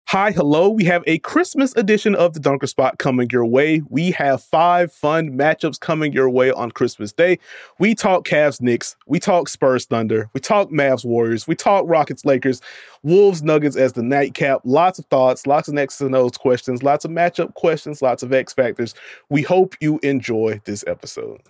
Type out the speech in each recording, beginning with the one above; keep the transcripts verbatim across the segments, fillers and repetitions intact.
Hi, hello. We have a Christmas edition of the Dunker Spot coming your way. We have five fun matchups coming your way on Christmas Day. We talk Cavs Knicks, we talk Spurs Thunder, we talk Mavs Warriors, we talk Rockets Lakers, Wolves Nuggets as the nightcap. Lots of thoughts, lots of X's and O's questions, lots of matchup questions, lots of X factors. We hope you enjoy this episode.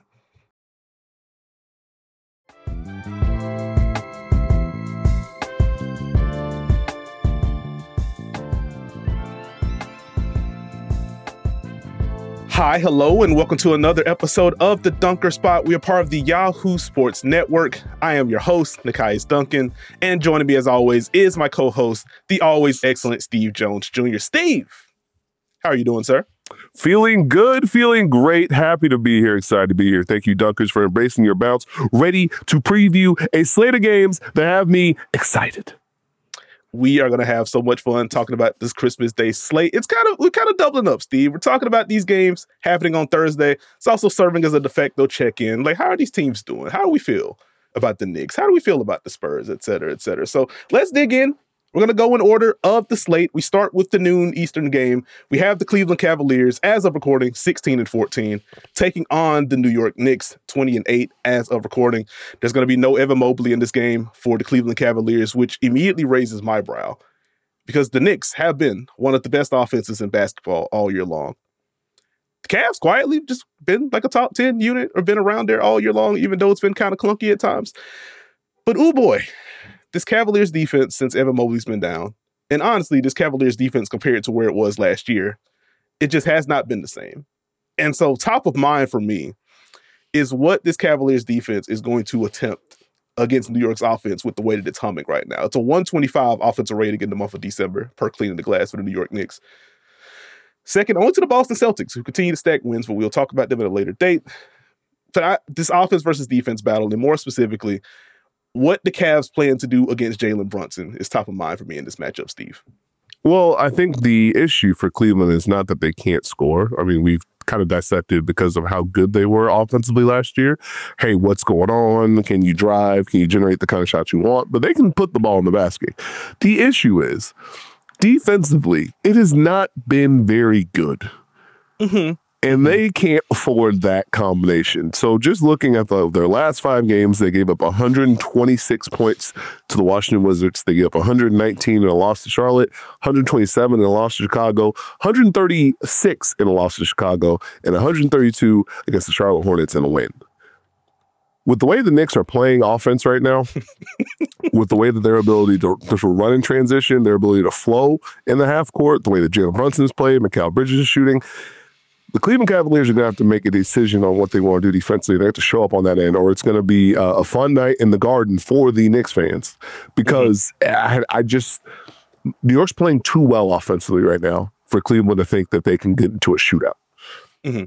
Hi, hello, and welcome to another episode of the Dunker Spot. We are part of the Yahoo Sports Network. I am your host, Nekias Duncan, and joining me as always is my co-host, the always excellent Steve Jones Junior Steve, how are you doing, sir? Feeling good, feeling great, happy to be here, excited to be here. Thank you, Dunkers, for embracing your bounce, ready to preview a slate of games that have me excited. We are going to have so much fun talking about this Christmas Day slate. It's kind of, we're kind of doubling up, Steve. We're talking about these games happening on Thursday. It's also serving as a de facto check-in. Like, how are these teams doing? How do we feel about the Knicks? How do we feel about the Spurs, et cetera, et cetera? So let's dig in. We're going to go in order of the slate. We start with the noon Eastern game. We have the Cleveland Cavaliers, as of recording, sixteen and fourteen, taking on the New York Knicks, twenty and eight, as of recording. There's going to be no Evan Mobley in this game for the Cleveland Cavaliers, which immediately raises my brow because the Knicks have been one of the best offenses in basketball all year long. The Cavs quietly just been like a top ten unit or been around there all year long, even though it's been kind of clunky at times. But, ooh boy, this Cavaliers defense since Evan Mobley's been down, and honestly, this Cavaliers defense compared to where it was last year, it just has not been the same. And so top of mind for me is what this Cavaliers defense is going to attempt against New York's offense with the way that it's humming right now. It's a one twenty-five offensive rating in the month of December per cleaning the glass for the New York Knicks. Second, only to the Boston Celtics, who continue to stack wins, but we'll talk about them at a later date. But I, this offense versus defense battle, and more specifically, what the Cavs plan to do against Jalen Brunson is top of mind for me in this matchup, Steve. Well, I think the issue for Cleveland is not that they can't score. I mean, we've kind of dissected because of how good they were offensively last year. Hey, what's going on? Can you drive? Can you generate the kind of shots you want? But they can put the ball in the basket. The issue is, defensively, it has not been very good. Mm-hmm. And they can't afford that combination. So just looking at the, their last five games, they gave up one hundred twenty-six points to the Washington Wizards. They gave up one hundred nineteen in a loss to Charlotte, one hundred twenty-seven in a loss to Chicago, one hundred thirty-six in a loss to Chicago, and one hundred thirty-two against the Charlotte Hornets in a win. With the way the Knicks are playing offense right now, with the way that their ability to, to run in transition, their ability to flow in the half court, the way that Jalen Brunson is playing, Mikal Bridges is shooting, the Cleveland Cavaliers are going to have to make a decision on what they want to do defensively. They have to show up on that end, or it's going to be uh, a fun night in the Garden for the Knicks fans. Because mm-hmm. I, I just, New York's playing too well offensively right now for Cleveland to think that they can get into a shootout. Mm-hmm.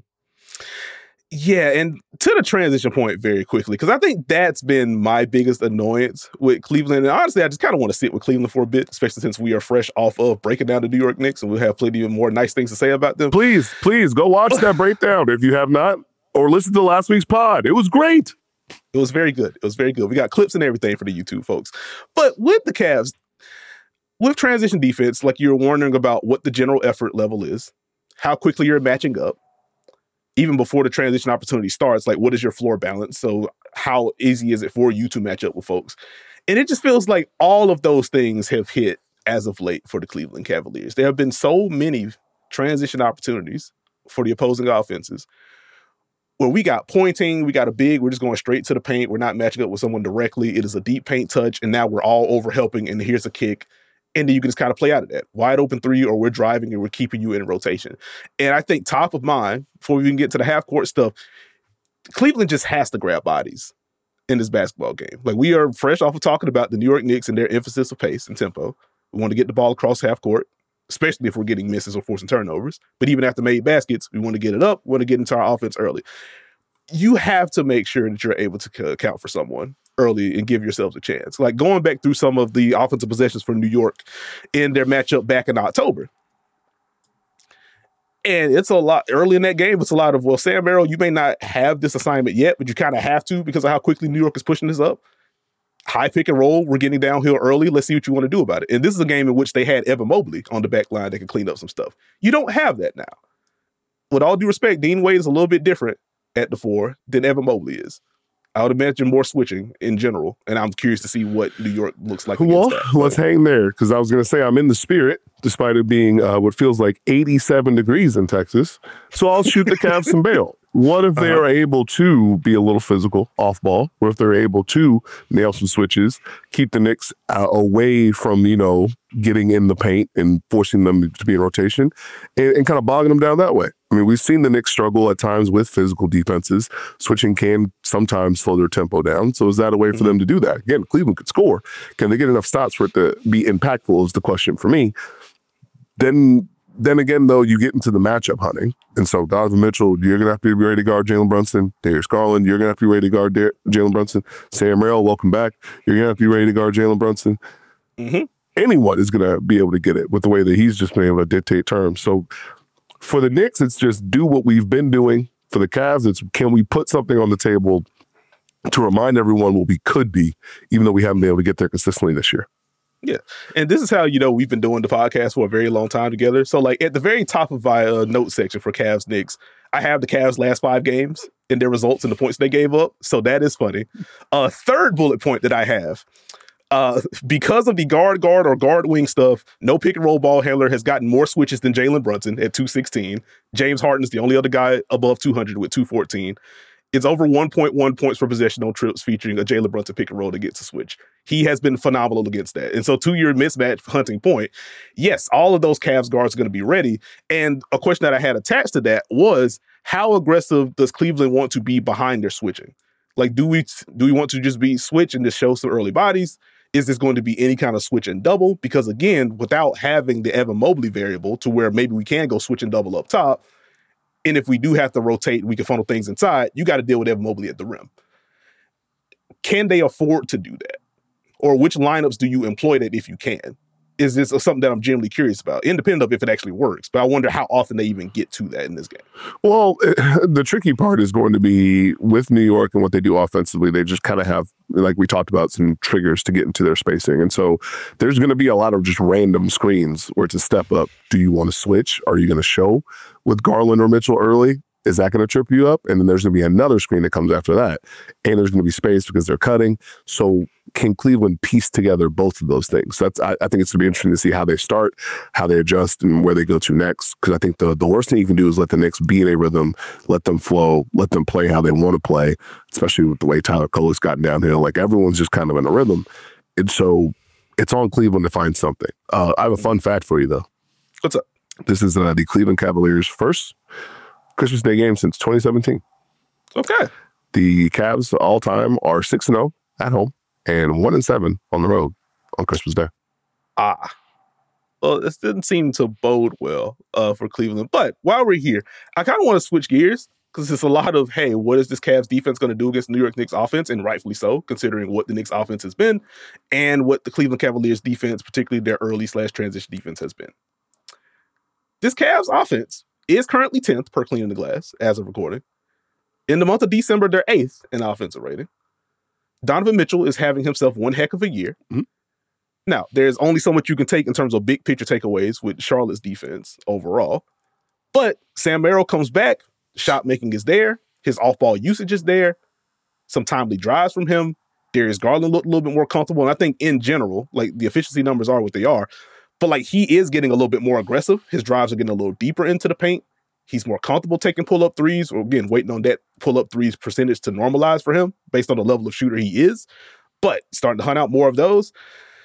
Yeah, and to the transition point very quickly, because I think that's been my biggest annoyance with Cleveland. And honestly, I just kind of want to sit with Cleveland for a bit, especially since we are fresh off of breaking down the New York Knicks, and we'll have plenty of more nice things to say about them. Please, please go watch that breakdown if you have not, or listen to last week's pod. It was great. It was very good. It was very good. We got clips and everything for the YouTube folks. But with the Cavs, with transition defense, like you're wondering about what the general effort level is, how quickly you're matching up, even before the transition opportunity starts, like what is your floor balance? So how easy is it for you to match up with folks? And it just feels like all of those things have hit as of late for the Cleveland Cavaliers. There have been so many transition opportunities for the opposing offenses where we got pointing, we got a big, we're just going straight to the paint. We're not matching up with someone directly. It is a deep paint touch, and now we're all over helping, and here's a kick. And then you can just kind of play out of that. Wide open three, or we're driving and we're keeping you in rotation. And I think top of mind, before we can get to the half-court stuff, Cleveland just has to grab bodies in this basketball game. Like, we are fresh off of talking about the New York Knicks and their emphasis of pace and tempo. We want to get the ball across half-court, especially if we're getting misses or forcing turnovers. But even after made baskets, we want to get it up. We want to get into our offense early. You have to make sure that you're able to account for someone early and give yourselves a chance. Like going back through some of the offensive possessions for New York in their matchup back in October. And it's a lot early in that game. It's a lot of, well, Sam Merrill, you may not have this assignment yet, but you kind of have to because of how quickly New York is pushing this up. high pick and roll, we're getting downhill early. Let's see what you want to do about it. And this is a game in which they had Evan Mobley on the back line that can clean up some stuff. You don't have that now. With all due respect, Dean Wade is a little bit different at the four than Evan Mobley is. I would imagine more switching in general, and I'm curious to see what New York looks like. Well, that. let's hang there, because I was going to say I'm in the spirit, despite it being uh, what feels like eighty-seven degrees in Texas. So I'll shoot the Cavs some bail. What if they uh-huh. are able to be a little physical off ball? What if they're able to nail some switches, keep the Knicks uh, away from, you know, getting in the paint and forcing them to be in rotation and, and kind of bogging them down that way? I mean, we've seen the Knicks struggle at times with physical defenses. Switching can sometimes slow their tempo down. So is that a way for mm-hmm. them to do that? Again, Cleveland could score. Can they get enough stops for it to be impactful is the question for me. Then Then again, though, you get into the matchup hunting. And so Donovan Mitchell, you're going to have to be ready to guard Jalen Brunson. Darius Garland, you're going to have to be ready to guard Dar- Jalen Brunson. Sam Merrill, welcome back. You're going to have to be ready to guard Jalen Brunson. Mm-hmm. Anyone is going to be able to get it with the way that he's just been able to dictate terms. So for the Knicks, it's just do what we've been doing. For the Cavs, it's can we put something on the table to remind everyone what we could be, even though we haven't been able to get there consistently this year. Yeah. And this is how, you know, we've been doing the podcast for a very long time together. So, like, at the very top of my uh, note section for Cavs Knicks, I have the Cavs' last five games and their results and the points they gave up. So that is funny. A uh, third bullet point that I have, uh, because of the guard-guard or guard-wing stuff, no pick-and-roll ball handler has gotten more switches than Jalen Brunson at two sixteen. James Harden is the only other guy above two hundred with two fourteen. It's over one point one points per possession on trips featuring a Jalen Brunson pick and roll that gets a switch. He has been phenomenal against that. And so to your mismatch hunting point, yes, all of those Cavs guards are going to be ready. And a question that I had attached to that was, how aggressive does Cleveland want to be behind their switching? Like, do we do we want to just be switch and just show some early bodies? Is this going to be any kind of switch and double? Because again, without having the Evan Mobley variable to where maybe we can go switch and double up top, and if we do have to rotate, we can funnel things inside, you got to deal with Evan Mobley at the rim. Can they afford to do that? Or which lineups do you employ that if you can? Is this something that I'm generally curious about, independent of if it actually works? But I wonder how often they even get to that in this game. Well, the tricky part is going to be with New York and what they do offensively. They just kind of have, like we talked about, some triggers to get into their spacing. And so there's going to be a lot of just random screens where it's a step up. Do you want to switch? Are you going to show with Garland or Mitchell early? Is that going to trip you up? And then there's going to be another screen that comes after that. And there's going to be space because they're cutting. So can Cleveland piece together both of those things? That's I, I think it's going to be interesting to see how they start, how they adjust, and where they go to next. Because I think the, the worst thing you can do is let the Knicks be in a rhythm, let them flow, let them play how they want to play, especially with the way Tyler Cole has gotten downhill. Like, everyone's just kind of in a rhythm. And so it's on Cleveland to find something. Uh, I have a fun fact for you, though. What's up? This is uh, the Cleveland Cavaliers' first Christmas Day game since twenty seventeen. Okay. The Cavs all-time are six and oh at home and one and seven on the road on Christmas Day. Ah. Well, this didn't seem to bode well uh, for Cleveland. But while we're here, I kind of want to switch gears because it's a lot of, hey, what is this Cavs defense going to do against the New York Knicks offense? And rightfully so, considering what the Knicks offense has been and what the Cleveland Cavaliers defense, particularly their early slash transition defense, has been. This Cavs offense is currently tenth per Cleaning the Glass as of recording. In the month of December, they're eighth in offensive rating. Donovan Mitchell is having himself one heck of a year. Mm-hmm. Now, there's only so much you can take in terms of big picture takeaways with Charlotte's defense overall. But Sam Merrill comes back. Shot making is there. His off-ball usage is there. Some timely drives from him. Darius Garland looked a little bit more comfortable. And I think in general, like, the efficiency numbers are what they are. But, like, he is getting a little bit more aggressive. His drives are getting a little deeper into the paint. He's more comfortable taking pull-up threes, or again, waiting on that pull-up threes percentage to normalize for him based on the level of shooter he is. But starting to hunt out more of those.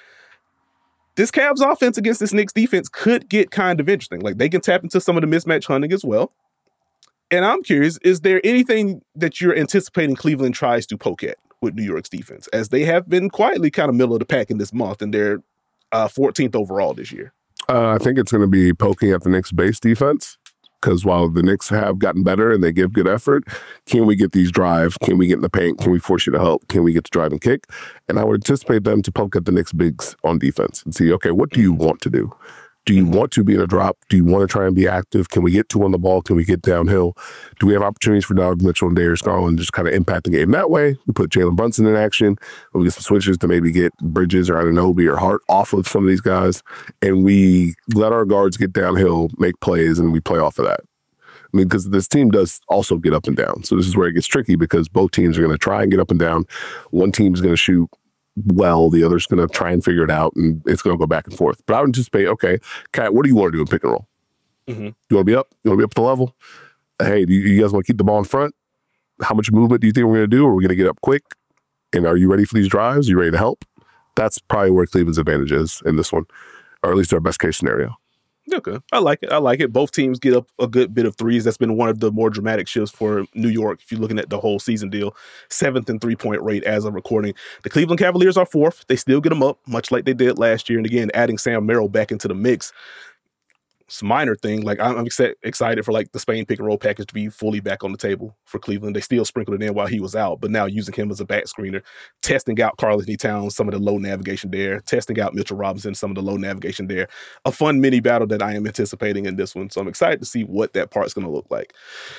This Cavs offense against this Knicks defense could get kind of interesting. Like, they can tap into some of the mismatch hunting as well. And I'm curious, is there anything that you're anticipating Cleveland tries to poke at with New York's defense, as they have been quietly kind of middle of the pack in this month, and they're uh, fourteenth overall this year? Uh, I think it's going to be poking at the Knicks base defense, because while the Knicks have gotten better and they give good effort, can we get these drives? Can we get in the paint? Can we force you to help? Can we get to drive and kick? And I would anticipate them to poke at the Knicks bigs on defense and see, okay, what do you want to do? Do you Mm-hmm. want to be in a drop? Do you want to try and be active? Can we get two on the ball? Can we get downhill? Do we have opportunities for Donovan Mitchell and Darius Garland just kind of impact the game that way? We put Jalen Brunson in action. We get some switches to maybe get Bridges or Anunoby or Hart off of some of these guys. And we let our guards get downhill, make plays, and we play off of that. I mean, because this team does also get up and down. So this is where it gets tricky because both teams are going to try and get up and down. One team's going to shoot well, the other's going to try and figure it out, and it's going to go back and forth. But I would anticipate, okay, Kat, what do you want to do in pick and roll? Mm-hmm. You want to be up? You want to be up at the level? Hey, do you, you guys want to keep the ball in front? How much movement do you think we're going to do? Are we going to get up quick? And are you ready for these drives? Are you ready to help? That's probably where Cleveland's advantage is in this one, or at least our best case scenario. Okay. I like it. I like it. Both teams get up a good bit of threes. That's been one of the more dramatic shifts for New York. If you're looking at the whole season deal, seventh in three-point rate as of recording. The Cleveland Cavaliers are fourth. They still get them up, much like they did last year. And again, adding Sam Merrill back into the mix. It's a minor thing. Like I'm ex- excited for like the Spain pick and roll package to be fully back on the table for Cleveland. They still sprinkled it in while he was out, but now using him as a back screener, testing out Karl-Anthony Towns, some of the low navigation there, testing out Mitchell Robinson, some of the low navigation there. A fun mini battle that I am anticipating in this one. So I'm excited to see what that part's going to look like.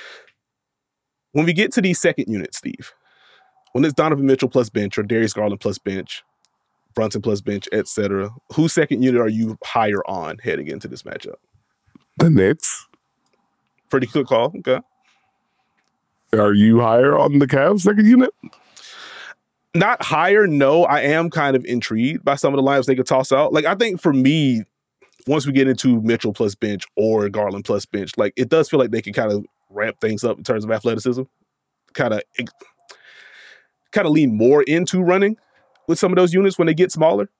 When we get to these second units, Steve, when it's Donovan Mitchell plus bench or Darius Garland plus bench, Brunson plus bench, et cetera, whose second unit are you higher on heading into this matchup? The Knicks. Pretty good call. Okay. Are you higher on the Cavs second unit? Not higher, no. I am kind of intrigued by some of the lineups they could toss out. Like, I think for me, once we get into Mitchell plus bench or Garland plus bench, like, it does feel like they can kind of ramp things up in terms of athleticism. Kind of, kind of lean more into running with some of those units when they get smaller.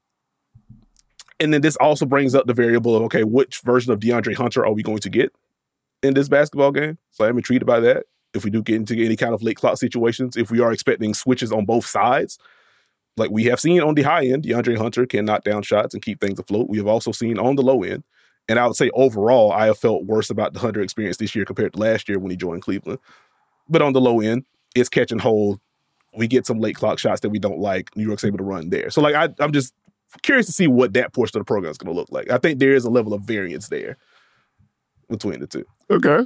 And then this also brings up the variable of, okay, which version of DeAndre Hunter are we going to get in this basketball game? So I'm intrigued by that. If we do get into any kind of late clock situations, if we are expecting switches on both sides, like we have seen on the high end, DeAndre Hunter can knock down shots and keep things afloat. We have also seen on the low end. And I would say overall, I have felt worse about the Hunter experience this year compared to last year when he joined Cleveland. But on the low end, it's catch and hold. We get some late clock shots that we don't like. New York's able to run there. So like I, I'm just curious to see what that portion of the program is going to look like. I think there is a level of variance there between the two. Okay.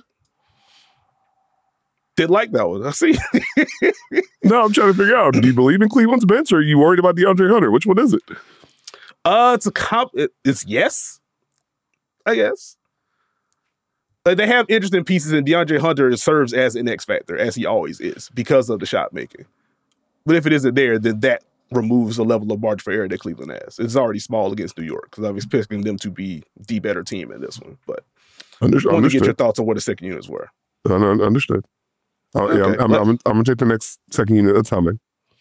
Did like that one. I see. No, I'm trying to figure out, do you believe in Cleveland's bench or are you worried about DeAndre Hunter? Which one is it? Uh, it's a comp. It, it's yes, I guess. Like they have interesting pieces, and DeAndre Hunter serves as an X factor, as he always is, because of the shot making. But if it isn't there, then that removes a level of margin for error that Cleveland has. It's already small against New York because I was expecting them to be the better team in this one. But Under- I want to understood. get your thoughts on what the second units were. Uh, understood. Uh, Okay, yeah, I'm, I'm, let- I'm, I'm going to take the next second unit of timing.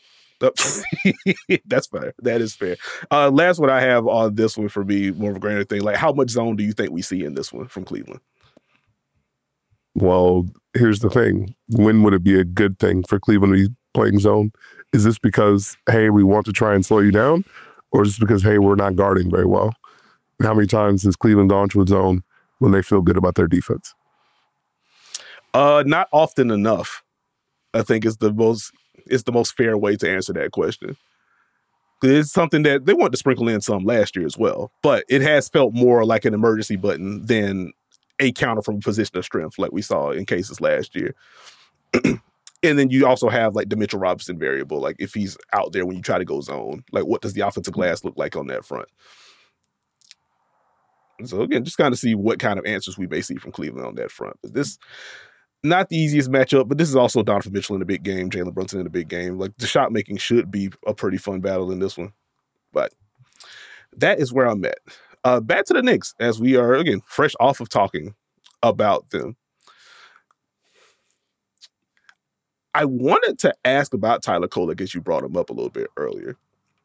That's fair. That is fair. Uh, last one I have on this one for me, more of a grander thing. Like, how much zone do you think we see in this one from Cleveland? Well, here's the thing. When would it be a good thing for Cleveland to be playing zone? Is this because, hey, we want to try and slow you down? Or is this because, hey, we're not guarding very well? And how many times has Cleveland gone to a zone when they feel good about their defense? Uh, not often enough, I think is the most is the most fair way to answer that question. It's something that they want to sprinkle in some last year as well, but it has felt more like an emergency button than a counter from a position of strength like we saw in cases last year. And then you also have like the Mitchell Robinson variable. Like if he's out there when you try to go zone, like what does the offensive glass look like on that front? So again, just kind of see what kind of answers we may see from Cleveland on that front. But this, not the easiest matchup, but this is also Donovan Mitchell in a big game, Jalen Brunson in a big game. Like the shot making should be a pretty fun battle in this one. But that is where I'm at. Uh, back to the Knicks, as we are, again, fresh off of talking about them. I wanted to ask about Tyler Kolek as you brought him up a little bit earlier.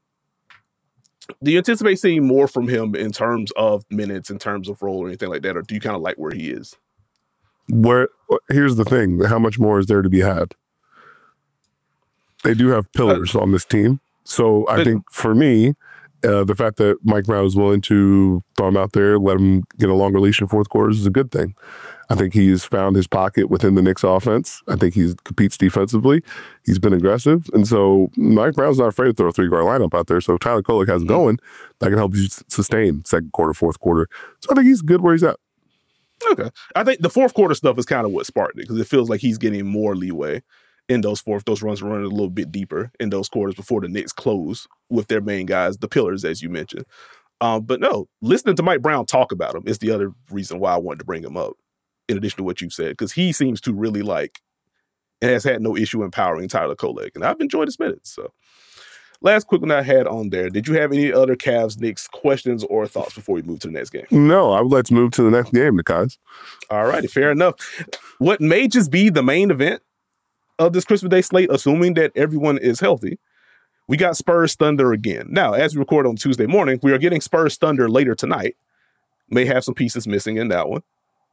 Do you anticipate seeing more from him in terms of minutes, in terms of role or anything like that? Or do you kind of like where he is? Where here's the thing. How much more is there to be had? They do have pillars uh, on this team. So I think for me, uh, the fact that Mike Brown is willing to throw him out there, let him get a longer leash in fourth quarters is a good thing. I think he's found his pocket within the Knicks offense. I think he competes defensively. He's been aggressive. And so Mike Brown's not afraid to throw a three-guard lineup out there. So if Tyler Kolek has it going, that can help you sustain second quarter, fourth quarter. So I think he's good where he's at. Okay. I think the fourth quarter stuff is kind of what sparked it because it feels like he's getting more leeway in those fourth, those runs running a little bit deeper in those quarters before the Knicks close with their main guys, the pillars, as you mentioned. Um, but no, listening to Mike Brown talk about him is the other reason why I wanted to bring him up, in addition to what you said, because he seems to really like and has had no issue empowering Tyler Kolek. And I've enjoyed his minutes. So last quick one I had on there. Did you have any other Cavs Knicks questions or thoughts before we move to the next game? No, I would like to move to the next game, guys. All righty, fair enough. What may just be the main event of this Christmas Day slate, assuming that everyone is healthy, we got Spurs Thunder again. Now, as we record on Tuesday morning, we are getting Spurs Thunder later tonight. May have some pieces missing in that one.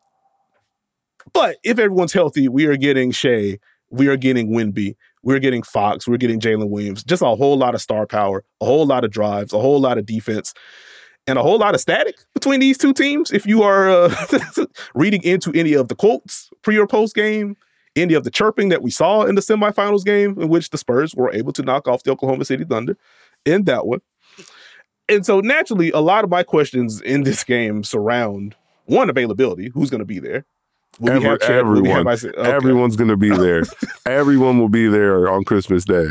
But if everyone's healthy, we are getting Shea, we are getting Wemby, we're getting Fox, we're getting Jalen Williams, just a whole lot of star power, a whole lot of drives, a whole lot of defense, and a whole lot of static between these two teams. If you are uh, reading into any of the quotes pre or post game, any of the chirping that we saw in the semifinals game in which the Spurs were able to knock off the Oklahoma City Thunder in that one. And so naturally, a lot of my questions in this game surround, one, availability. Who's going to be there? Will Every, we have Chet? everyone. Will we have Isaiah? Okay. Everyone's going to be there. Everyone will be there on Christmas Day.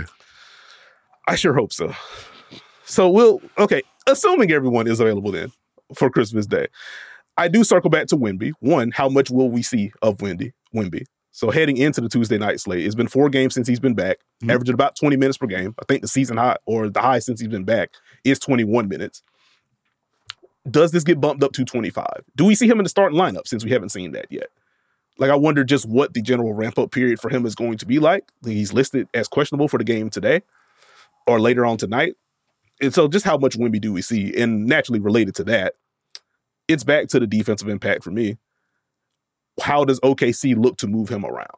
I sure hope so. So we'll, okay, assuming everyone is available then for Christmas Day, I do circle back to Wemby. One, how much will we see of Wemby? Wemby. So heading into the Tuesday night slate, it's been four games since he's been back, mm-hmm. averaging about twenty minutes per game. I think the season high or the high since he's been back is twenty-one minutes. Does this get bumped up to twenty-five? Do we see him in the starting lineup since we haven't seen that yet? Like, I wonder just what the general ramp-up period for him is going to be like. He's listed as questionable for the game today or later on tonight. And so just how much Wemby do we see? And naturally related to that, it's back to the defensive impact for me. How does O K C look to move him around?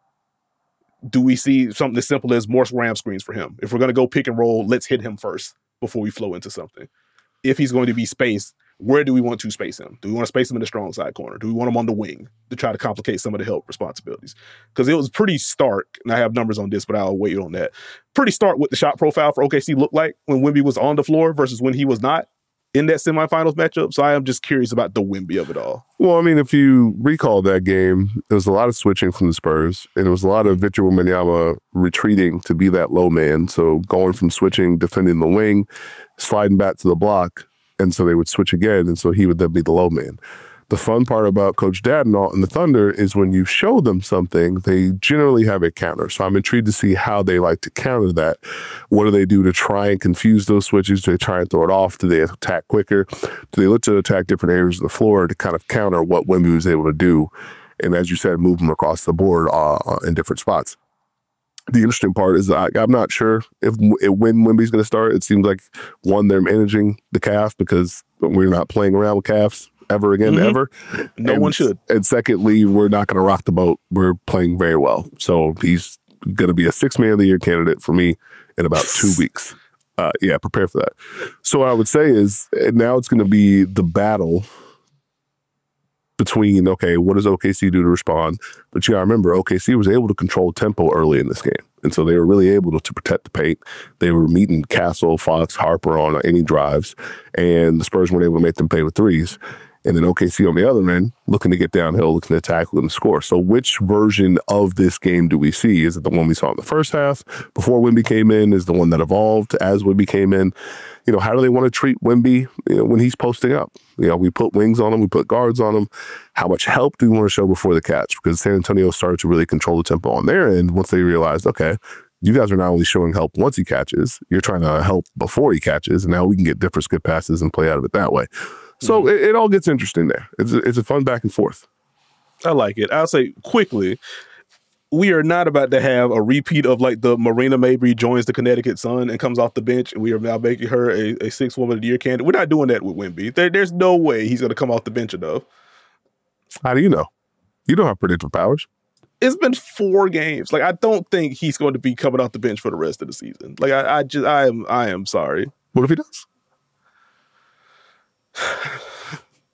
Do we see something as simple as more ram screens for him? If we're going to go pick and roll, let's hit him first before we flow into something. If he's going to be spaced, where do we want to space him? Do we want to space him in the strong side corner? Do we want him on the wing to try to complicate some of the help responsibilities? Because it was pretty stark, and I have numbers on this, but I'll wait on that. Pretty stark what the shot profile for O K C looked like when Wemby was on the floor versus when he was not in that semifinals matchup. So I am just curious about the Wemby of it all. Well, I mean, if you recall that game, there was a lot of switching from the Spurs, and it was a lot of Victor Wembanyama retreating to be that low man. So going from switching, defending the wing, sliding back to the block, and so they would switch again, and so he would then be the low man. The fun part about Coach Dadenalt and the Thunder is when you show them something, they generally have a counter. So I'm intrigued to see how they like to counter that. What do they do to try and confuse those switches? Do they try and throw it off? Do they attack quicker? Do they look to attack different areas of the floor to kind of counter what Wemby was able to do? And as you said, move them across the board uh, in different spots. The interesting part is I, I'm not sure if, if when Wemby's going to start. It seems like, one, they're managing the calf because we're not playing around with calves ever again, mm-hmm. ever. No and, one should. And secondly, we're not going to rock the boat. We're playing very well. So he's going to be a six-man of the year candidate for me in about two weeks. Uh, yeah, prepare for that. So what I would say is now it's going to be the battle between, okay, what does O K C do to respond? But you got to remember, O K C was able to control tempo early in this game. And so they were really able to, to protect the paint. They were meeting Castle, Fox, Harper on any drives, and the Spurs weren't able to make them pay with threes. And then O K C on the other end, looking to get downhill, looking to attack, looking to score. So which version of this game do we see? Is it the one we saw in the first half before Wemby came in? Is the one that evolved as Wemby came in? You know, how do they want to treat Wemby, you know, when he's posting up? You know, we put wings on him, we put guards on him. How much help do we want to show before the catch? Because San Antonio started to really control the tempo on their end once they realized, okay, you guys are not only showing help once he catches, you're trying to help before he catches, and now we can get different skip passes and play out of it that way. So mm-hmm. it, it all gets interesting there. It's a, it's a fun back and forth. I like it. I'll say quickly, we are not about to have a repeat of like the Marina Mabry joins the Connecticut Sun and comes off the bench, and we are now making her a, a six woman of the year candidate. We're not doing that with Wemby. There, there's no way he's going to come off the bench enough. How do you know? You don't have predictive powers. It's been four games. Like, I don't think he's going to be coming off the bench for the rest of the season. Like, I, I just, I am, I am sorry. What if he does?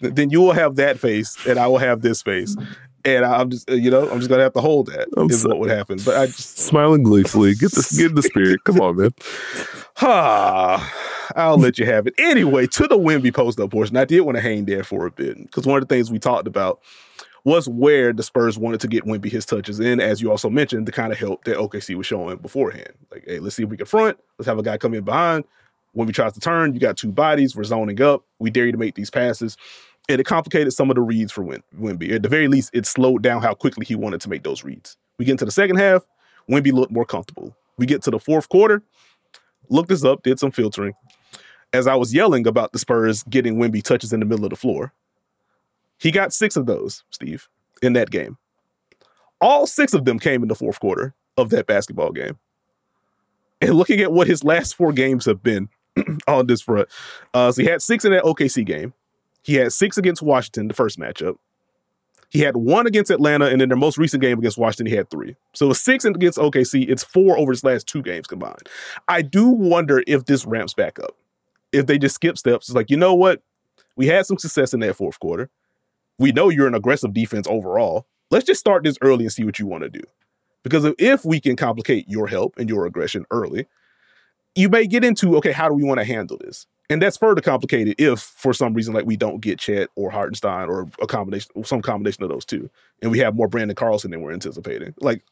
then you will have that face, and I will have this face. And I'm just, you know, I'm just gonna have to hold that. I'm is so, what would happen. But I just smiling gleefully. Get this, get in the spirit. Come on, man. Ah, I'll let you have it. Anyway, to the Wemby post-up portion, I did want to hang there for a bit because one of the things we talked about was where the Spurs wanted to get Wemby his touches in, as you also mentioned, the kind of help that O K C was showing beforehand. Like, hey, let's see if we can front. Let's have a guy come in behind. When we tries to turn, you got two bodies. We're zoning up. We dare you to make these passes. And it complicated some of the reads for Wem- Wemby. At the very least, it slowed down how quickly he wanted to make those reads. We get into the second half, Wemby looked more comfortable. We get to the fourth quarter, looked this up, did some filtering. As I was yelling about the Spurs getting Wemby touches in the middle of the floor, he got six of those, Steve, in that game. All six of them came in the fourth quarter of that basketball game. And looking at what his last four games have been on this front, uh, so he had six in that O K C game. He had six against Washington, the first matchup. He had one against Atlanta, and in their most recent game against Washington, he had three. So it was six against O K C. It's four over his last two games combined. I do wonder if this ramps back up. If they just skip steps, it's like, you know what? We had some success in that fourth quarter. We know you're an aggressive defense overall. Let's just start this early and see what you want to do. Because if we can complicate your help and your aggression early, you may get into, okay, how do we want to handle this? And that's further complicated if, for some reason, like we don't get Chet or Hartenstein or a combination, some combination of those two, and we have more Brandon Carlson than we're anticipating. Like,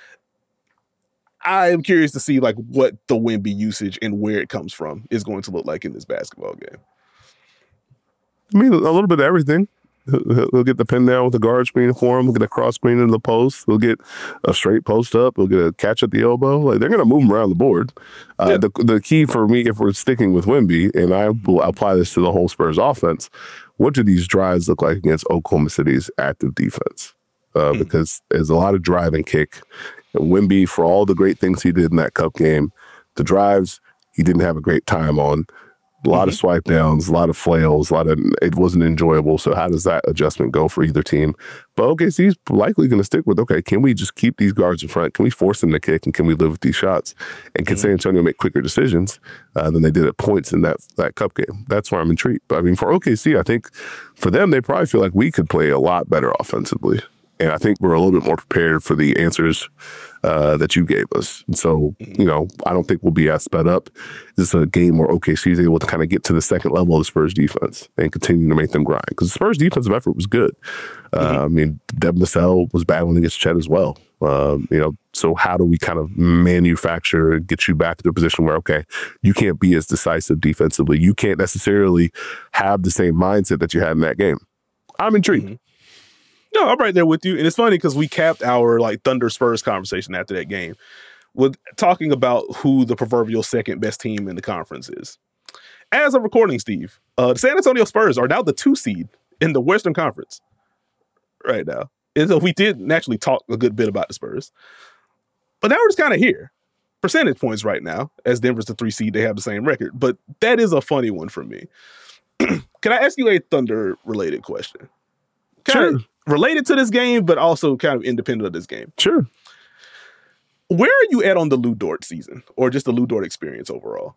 I am curious to see like what the Wemby usage and where it comes from is going to look like in this basketball game. I mean, a little bit of everything. He'll get the pin down with the guard screen for him. He'll get a cross screen in the post. He'll get a straight post up. He'll get a catch at the elbow. Like, they're going to move him around the board. Uh, yeah. the, the key for me, if we're sticking with Wemby, and I will apply this to the whole Spurs offense, what do these drives look like against Oklahoma City's active defense? Uh, mm. Because there's a lot of drive and kick. And Wemby, for all the great things he did in that cup game, the drives he didn't have a great time on. A lot mm-hmm. of swipe downs, a lot of flails, a lot of, it wasn't enjoyable. So how does that adjustment go for either team? But O K C's likely going to stick with, okay, can we just keep these guards in front? Can we force them to kick? And can we live with these shots? And can mm-hmm. San Antonio make quicker decisions uh, than they did at points in that that cup game? That's where I'm intrigued. But I mean, for O K C, I think for them, they probably feel like we could play a lot better offensively. And I think we're a little bit more prepared for the answers uh, that you gave us. And so, you know, I don't think we'll be as sped up. This is a game where O K C is able to kind of get to the second level of the Spurs defense and continue to make them grind. Because the Spurs defensive effort was good. Uh, mm-hmm. I mean, Devin Vassell was battling against Chet as well. Um, you know, so how do we kind of manufacture and get you back to the position where, okay, you can't be as decisive defensively. You can't necessarily have the same mindset that you had in that game. I'm intrigued. Mm-hmm. No, I'm right there with you. And it's funny because we capped our like Thunder Spurs conversation after that game with talking about who the proverbial second best team in the conference is. As of recording, Steve, uh, the San Antonio Spurs are now the two seed in the Western Conference right now. And so we did naturally talk a good bit about the Spurs. But now we're just kind of here. Percentage points right now, as Denver's the three seed, they have the same record. But that is a funny one for me. Can I ask you a Thunder-related question? Kind sure. of related to this game, but also kind of independent of this game. Sure. Where are you at on the Lou Dort season, or just the Lou Dort experience overall?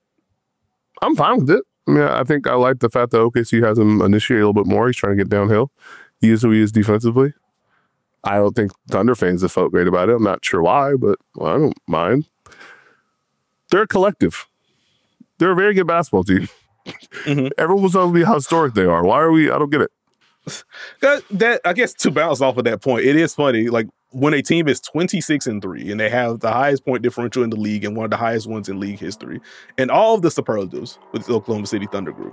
I'm fine with it. I mean, I think I like the fact that O K C has him initiate a little bit more. He's trying to get downhill. He is who he is defensively. I don't think Thunder fans have felt great about it. I'm not sure why, but well, I don't mind. They're a collective. They're a very good basketball team. Mm-hmm. Everyone was telling me how historic they are. Why are we? I don't get it. That I guess to bounce off of that point, it is funny. Like when a team is twenty-six and three and they have the highest point differential in the league and one of the highest ones in league history, and all of the superlatives with the Oklahoma City Thunder group,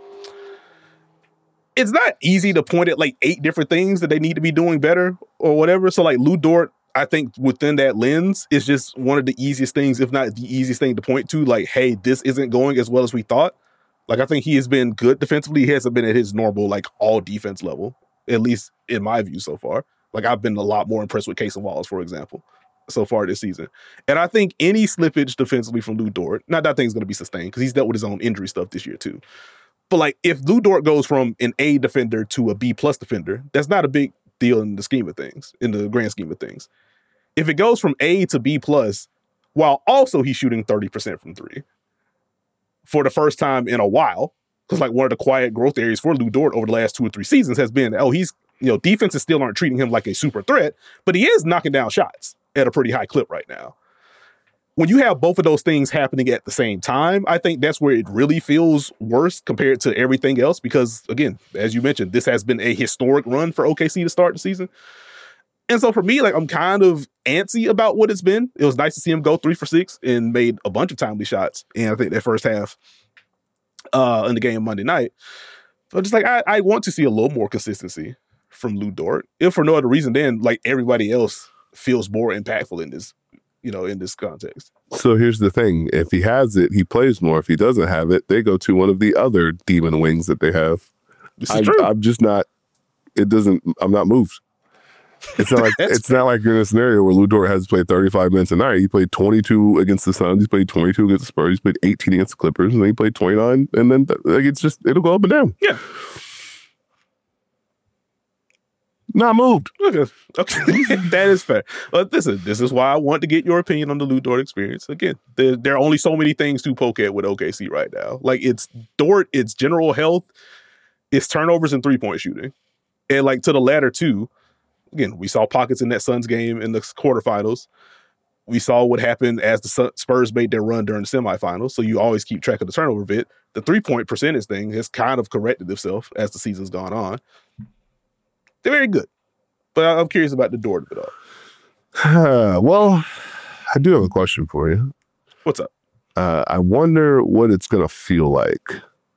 it's not easy to point at like eight different things that they need to be doing better or whatever. So like Lou Dort, I think within that lens is just one of the easiest things, if not the easiest thing to point to. Like, hey, this isn't going as well as we thought. Like, I think he has been good defensively. He hasn't been at his normal, like, all defense level, at least in my view so far. Like, I've been a lot more impressed with Casey Wallace, for example, so far this season. And I think any slippage defensively from Lou Dort, not that thing's going to be sustained because he's dealt with his own injury stuff this year too. But, like, if Lou Dort goes from an A defender to a B-plus defender, that's not a big deal in the scheme of things, in the grand scheme of things. If it goes from A to B-plus, while also he's shooting thirty percent from three, for the first time in a while, Because like one of the quiet growth areas for Lu Dort over the last two or three seasons has been, oh, he's, you know, defenses still aren't treating him like a super threat, but he is knocking down shots at a pretty high clip right now. When you have both of those things happening at the same time, I think that's where it really feels worse compared to everything else. Because again, as you mentioned, this has been a historic run for O K C to start the season. And so for me, like I'm kind of antsy about what it's been. It was nice to see him go three for six and made a bunch of timely shots. And I think that first half uh, in the game Monday night. So just like I, I want to see a little more consistency from Lu Dort. If for no other reason, then like everybody else feels more impactful in this, you know, in this context. So here's the thing. If he has it, he plays more. If he doesn't have it, they go to one of the other demon wings that they have. This is I'm, true. I'm just not, it doesn't, I'm not moved. It's not like it's not like you're in a scenario where Lu Dort has played thirty-five minutes a night. He played twenty-two against the Suns. He's played twenty-two against the Spurs. He's played eighteen against the Clippers. And then he played twenty-nine. And then like it's just, it'll go up and down. Yeah. Not moved. Okay. Okay. That is fair. But listen, this is why I want to get your opinion on the Lu Dort experience. Again, there, there are only so many things to poke at with O K C right now. Like it's Dort, it's general health, it's turnovers and three-point shooting. And like to the latter two, again, we saw pockets in that Suns game in the quarterfinals. We saw what happened as the Spurs made their run during the semifinals. So you always keep track of the turnover bit. The three-point percentage thing has kind of corrected itself as the season's gone on. They're very good. But I'm curious about the Dort of it all. Well, I do have a question for you. What's up? Uh, I wonder what it's going to feel like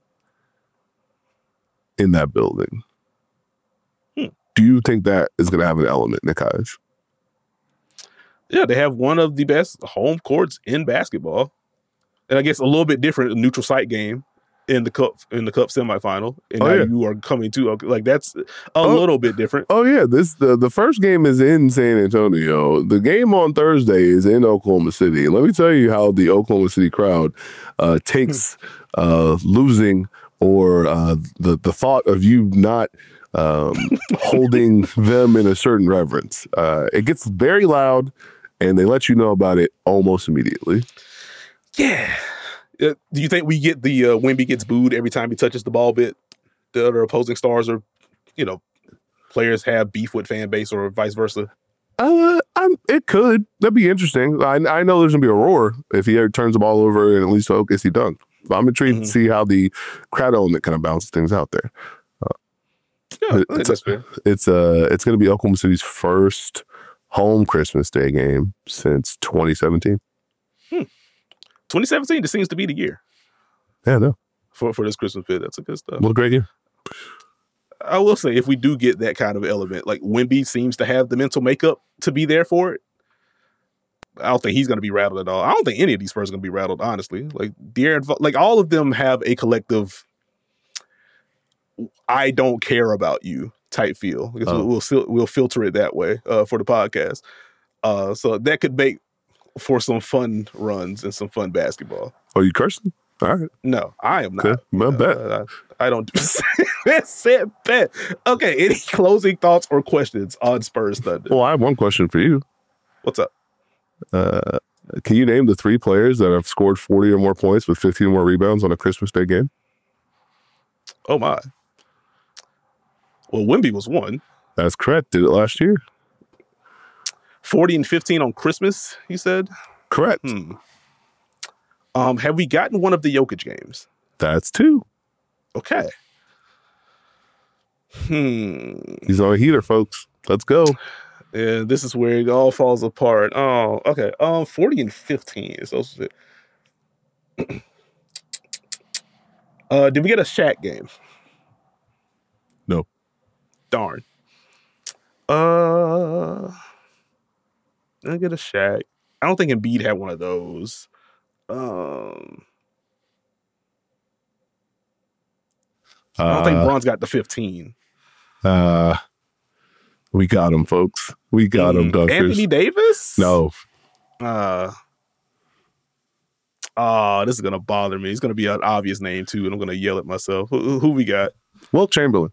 in that building. Do you think that is going to have an element, Nekias? Yeah, they have one of the best home courts in basketball. And I guess a little bit different, a neutral site game in the cup in the cup semifinal. And oh, now yeah. you are coming to, like, that's a oh, little bit different. Oh, yeah. This the, the first game is in San Antonio. The game on Thursday is in Oklahoma City. Let me tell you how the Oklahoma City crowd uh, takes uh, losing or uh, the, the thought of you not um, holding them in a certain reverence. Uh, it gets very loud, and they let you know about it almost immediately. Yeah. Uh, do you think we get the uh, Wemby gets booed every time he touches the ball bit? The other opposing stars or, you know, players have beef with fan base or vice versa? Uh, I'm, it could. That'd be interesting. I, I know there's going to be a roar if he ever turns the ball over and at least O K C dunk. But I'm intrigued mm-hmm. to see how the crowd element kind of bounces things out there. Yeah, it's that's fair. It's uh, it's going to be Oklahoma City's first home Christmas Day game since twenty seventeen. Hmm. twenty seventeen, this seems to be the year. Yeah, no. For for this Christmas fit, that's a good stuff. What a great year. I will say, if we do get that kind of element, like Wemby seems to have the mental makeup to be there for it. I don't think he's going to be rattled at all. I don't think any of these first are going to be rattled, honestly. Like De'Aaron, like all of them have a collective I don't care about you type feel. Because oh. we'll, we'll we'll filter it that way uh, for the podcast. Uh, so that could make for some fun runs and some fun basketball. Are you cursing? All right. No, I am not. Okay. My bad. Uh, I, I don't do That's it, bet. Okay, any closing thoughts or questions on Spurs Thunder? Well, I have one question for you. What's up? Uh, can you name the three players that have scored forty or more points with fifteen or more rebounds on a Christmas Day game? Oh, my. Well, Wemby was one. That's correct. Did it last year. forty and fifteen on Christmas, he said? Correct. Hmm. Um, have we gotten one of the Jokic games? That's two. Okay. Hmm. He's on a heater, folks. Let's go. Yeah, this is where it all falls apart. Oh, okay. Um, forty and fifteen. So, uh, did we get a Shaq game? No. Darn. Uh, I get a Shaq. I don't think Embiid had one of those. Um, I don't uh, think Bron's got the fifteen. Uh, we got him, folks. We got mm, him, Dunkers. Anthony Davis? No. Uh, oh, this is gonna bother me. It's gonna be an obvious name too, and I'm gonna yell at myself. Who, who we got? Wilt Chamberlain.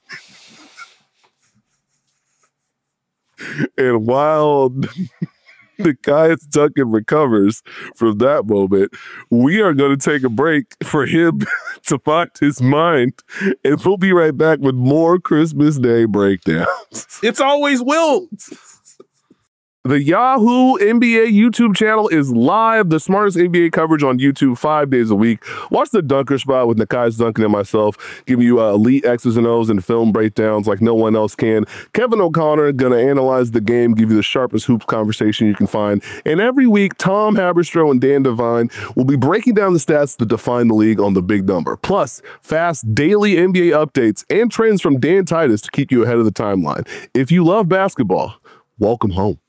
And while Nekias Duncan recovers from that moment, we are going to take a break for him to find his mind, and we'll be right back with more Christmas Day breakdowns. It's always Wilt. The Yahoo N B A YouTube channel is live. The smartest N B A coverage on YouTube five days a week. Watch the Dunker Spot with Nekias Duncan and myself, giving you uh, elite X's and O's and film breakdowns like no one else can. Kevin O'Connor going to analyze the game, give you the sharpest hoops conversation you can find. And every week, Tom Haberstroh and Dan Devine will be breaking down the stats that define the league on the big number. Plus, fast daily N B A updates and trends from Dan Titus to keep you ahead of the timeline. If you love basketball, welcome home.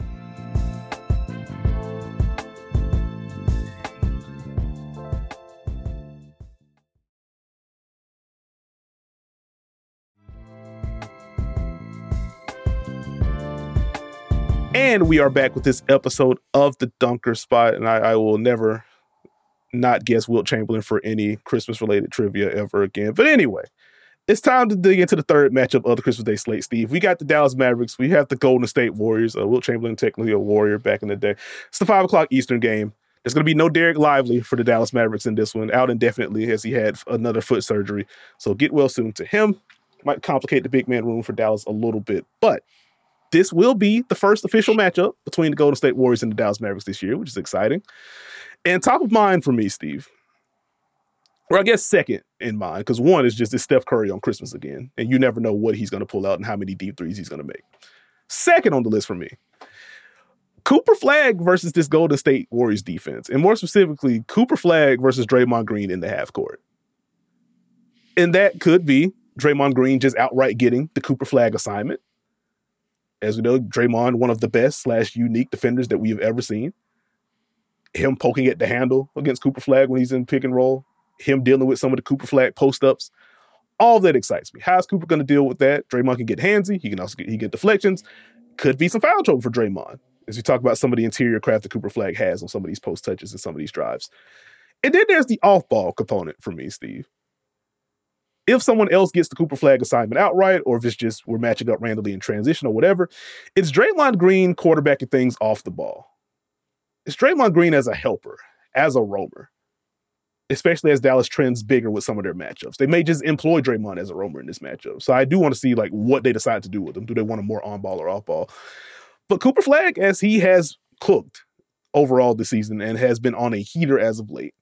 And we are back with this episode of the Dunker Spot, and I, I will never not guess Wilt Chamberlain for any Christmas-related trivia ever again. But anyway, it's time to dig into the third matchup of the Christmas Day slate, Steve. We got the Dallas Mavericks. We have the Golden State Warriors. Uh, Wilt Chamberlain, technically a Warrior back in the day. It's the five o'clock Eastern game. There's going to be no Derek Lively for the Dallas Mavericks in this one, out indefinitely as he had another foot surgery. So get well soon to him. Might complicate the big man room for Dallas a little bit, but this will be the first official matchup between the Golden State Warriors and the Dallas Mavericks this year, which is exciting. And top of mind for me, Steve, or I guess second in mind, because one is just this Steph Curry on Christmas again, and you never know what he's going to pull out and how many deep threes he's going to make. Second on the list for me, Cooper Flagg versus this Golden State Warriors defense, and more specifically, Cooper Flagg versus Draymond Green in the half court. And that could be Draymond Green just outright getting the Cooper Flagg assignment. As we know, Draymond, one of the best slash unique defenders that we have ever seen. Him poking at the handle against Cooper Flagg when he's in pick and roll. Him dealing with some of the Cooper Flagg post-ups. All of that excites me. How's Cooper going to deal with that? Draymond can get handsy. He can also get, he get deflections. Could be some foul trouble for Draymond, as we talk about some of the interior craft that Cooper Flagg has on some of these post touches and some of these drives. And then there's the off-ball component for me, Steve. If someone else gets the Cooper Flagg assignment outright, or if it's just we're matching up randomly in transition or whatever, it's Draymond Green quarterbacking things off the ball. It's Draymond Green as a helper, as a roamer, especially as Dallas trends bigger with some of their matchups. They may just employ Draymond as a roamer in this matchup. So I do want to see like what they decide to do with him. Do they want him more on ball or off ball? But Cooper Flagg, as he has cooked overall this season and has been on a heater as of late,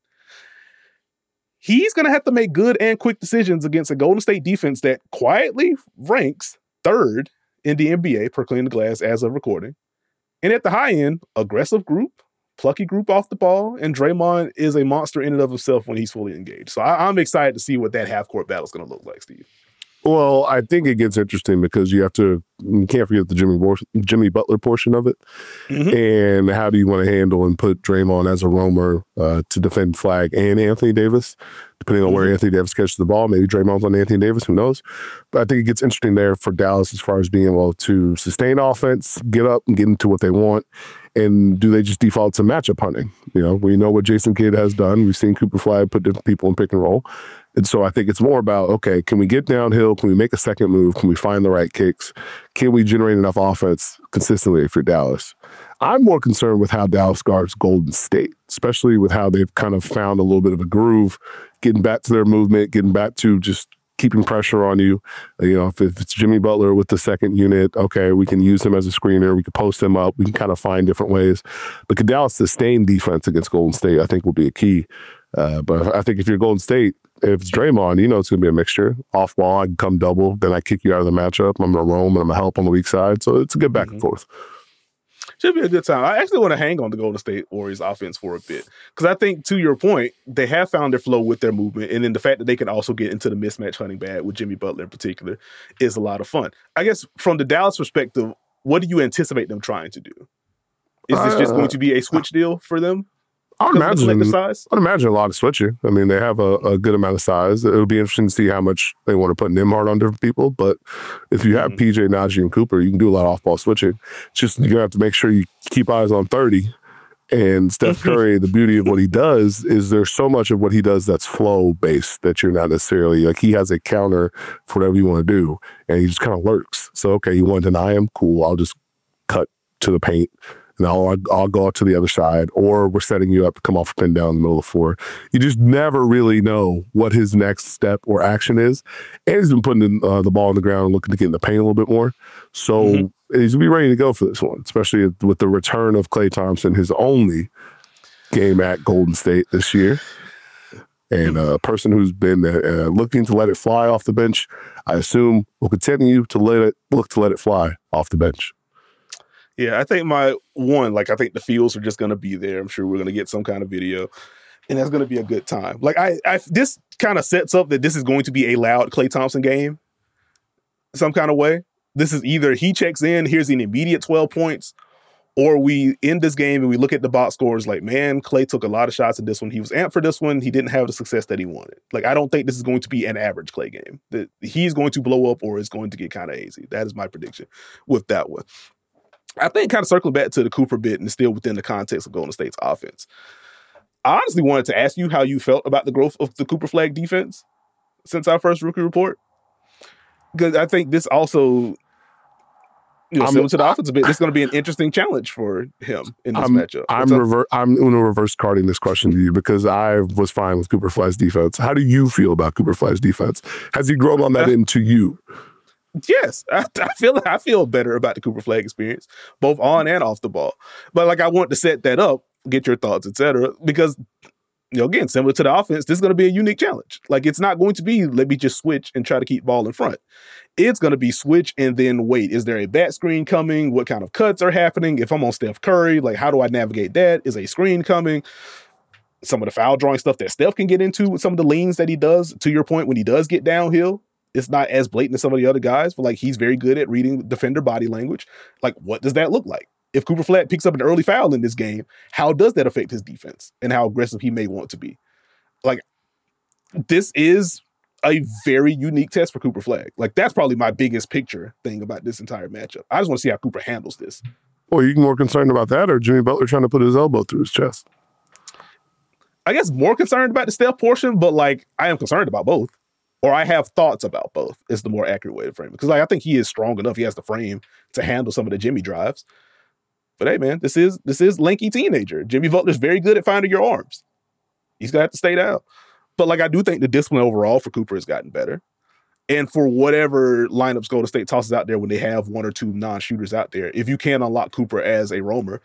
he's going to have to make good and quick decisions against a Golden State defense that quietly ranks third in the N B A per clean the glass as of recording. And at the high end, aggressive group, plucky group off the ball, and Draymond is a monster in and of himself when he's fully engaged. So I, I'm excited to see what that half-court battle is going to look like, Steve. Well, I think it gets interesting because you have to, you can't forget the Jimmy Jimmy Butler portion of it. Mm-hmm. And how do you want to handle and put Draymond as a roamer uh, to defend Flagg and Anthony Davis, depending on mm-hmm. where Anthony Davis catches the ball. Maybe Draymond's on Anthony Davis, who knows? But I think it gets interesting there for Dallas as far as being able to sustain offense, get up and get into what they want. And do they just default to matchup hunting? You know, we know what Jason Kidd has done. We've seen Cooper Flagg put different people in pick and roll. And so I think it's more about, okay, can we get downhill? Can we make a second move? Can we find the right kicks? Can we generate enough offense consistently for Dallas? I'm more concerned with how Dallas guards Golden State, especially with how they've kind of found a little bit of a groove, getting back to their movement, getting back to just keeping pressure on you. You know, if, if it's Jimmy Butler with the second unit, okay, we can use him as a screener. We can post him up. We can kind of find different ways. But could Dallas sustain defense against Golden State, I think will be a key. Uh, but I think if you're Golden State, if it's Draymond, you know it's going to be a mixture. Off ball, I can come double, then I kick you out of the matchup. I'm going to roam and I'm going to help on the weak side. So it's a good back mm-hmm. and forth. Should be a good time. I actually want to hang on the Golden State Warriors offense for a bit. Because I think, to your point, they have found their flow with their movement. And then the fact that they can also get into the mismatch hunting bad with Jimmy Butler in particular is a lot of fun. I guess from the Dallas perspective, what do you anticipate them trying to do? Is this just going to be a switch deal for them? I would imagine, size? I'd imagine a lot of switching. I mean, they have a, a good amount of size. It'll be interesting to see how much they want to put Nembhard on different people. But if you have mm-hmm. P J, Najee, and Cooper, you can do a lot of off-ball switching. It's just you're going to have to make sure you keep eyes on thirty. And Steph Curry, the beauty of what he does is there's so much of what he does that's flow-based that you're not necessarily, like he has a counter for whatever you want to do. And he just kind of lurks. So, okay, you want to deny him? Cool, I'll just cut to the paint and I'll, I'll go out to the other side, or we're setting you up to come off a pin down in the middle of the floor. You just never really know what his next step or action is. And he's been putting in, uh, the ball on the ground and looking to get in the paint a little bit more. So mm-hmm. he's going to be ready to go for this one, especially with the return of Klay Thompson, his only game at Golden State this year. And a person who's been uh, looking to let it fly off the bench, I assume will continue to let it look to let it fly off the bench. Yeah, I think my one, like I think the feels are just going to be there. I'm sure we're going to get some kind of video, and that's going to be a good time. Like I, I this kind of sets up that this is going to be a loud Klay Thompson game, some kind of way. This is either he checks in, here's an immediate twelve points, or we end this game and we look at the box scores like, man, Klay took a lot of shots in this one. He was amped for this one. He didn't have the success that he wanted. Like, I don't think this is going to be an average Klay game. That he's going to blow up or it's going to get kind of hazy. That is my prediction with that one. I think kind of circling back to the Cooper bit and still within the context of Golden State's offense. I honestly wanted to ask you how you felt about the growth of the Cooper Flag defense since our first rookie report. Because I think this also... You know, similar to the offense a bit, this is going to be an interesting challenge for him in this I'm, matchup. I'm rever- I'm going to reverse carding this question to you because I was fine with Cooper Flag's defense. How do you feel about Cooper Flag's defense? Has he grown on that end to you? Yes, I, I feel I feel better about the Cooper Flag experience, both on and off the ball. But like, I want to set that up, get your thoughts, et cetera, because, you know, again, similar to the offense, this is going to be a unique challenge. Like, it's not going to be, let me just switch and try to keep ball in front. It's going to be switch and then wait. Is there a bat screen coming? What kind of cuts are happening? If I'm on Steph Curry, like, how do I navigate that? Is a screen coming? Some of the foul drawing stuff that Steph can get into with some of the leans that he does, to your point, when he does get downhill, it's not as blatant as some of the other guys, but like, he's very good at reading defender body language. Like, what does that look like? If Cooper Flag picks up an early foul in this game, how does that affect his defense and how aggressive he may want to be? Like, this is a very unique test for Cooper Flag. Like, that's probably my biggest picture thing about this entire matchup. I just want to see how Cooper handles this. Well, are you more concerned about that or Jimmy Butler trying to put his elbow through his chest? I guess more concerned about the Steph portion, but like, I am concerned about both. Or I have thoughts about both is the more accurate way to frame it. Because like, I think he is strong enough. He has the frame to handle some of the Jimmy drives. But hey, man, this is this is lanky teenager. Jimmy Butler's very good at finding your arms. He's going to have to stay down. But like, I do think the discipline overall for Cooper has gotten better. And for whatever lineups Golden State tosses out there when they have one or two non-shooters out there, if you can unlock Cooper as a roamer,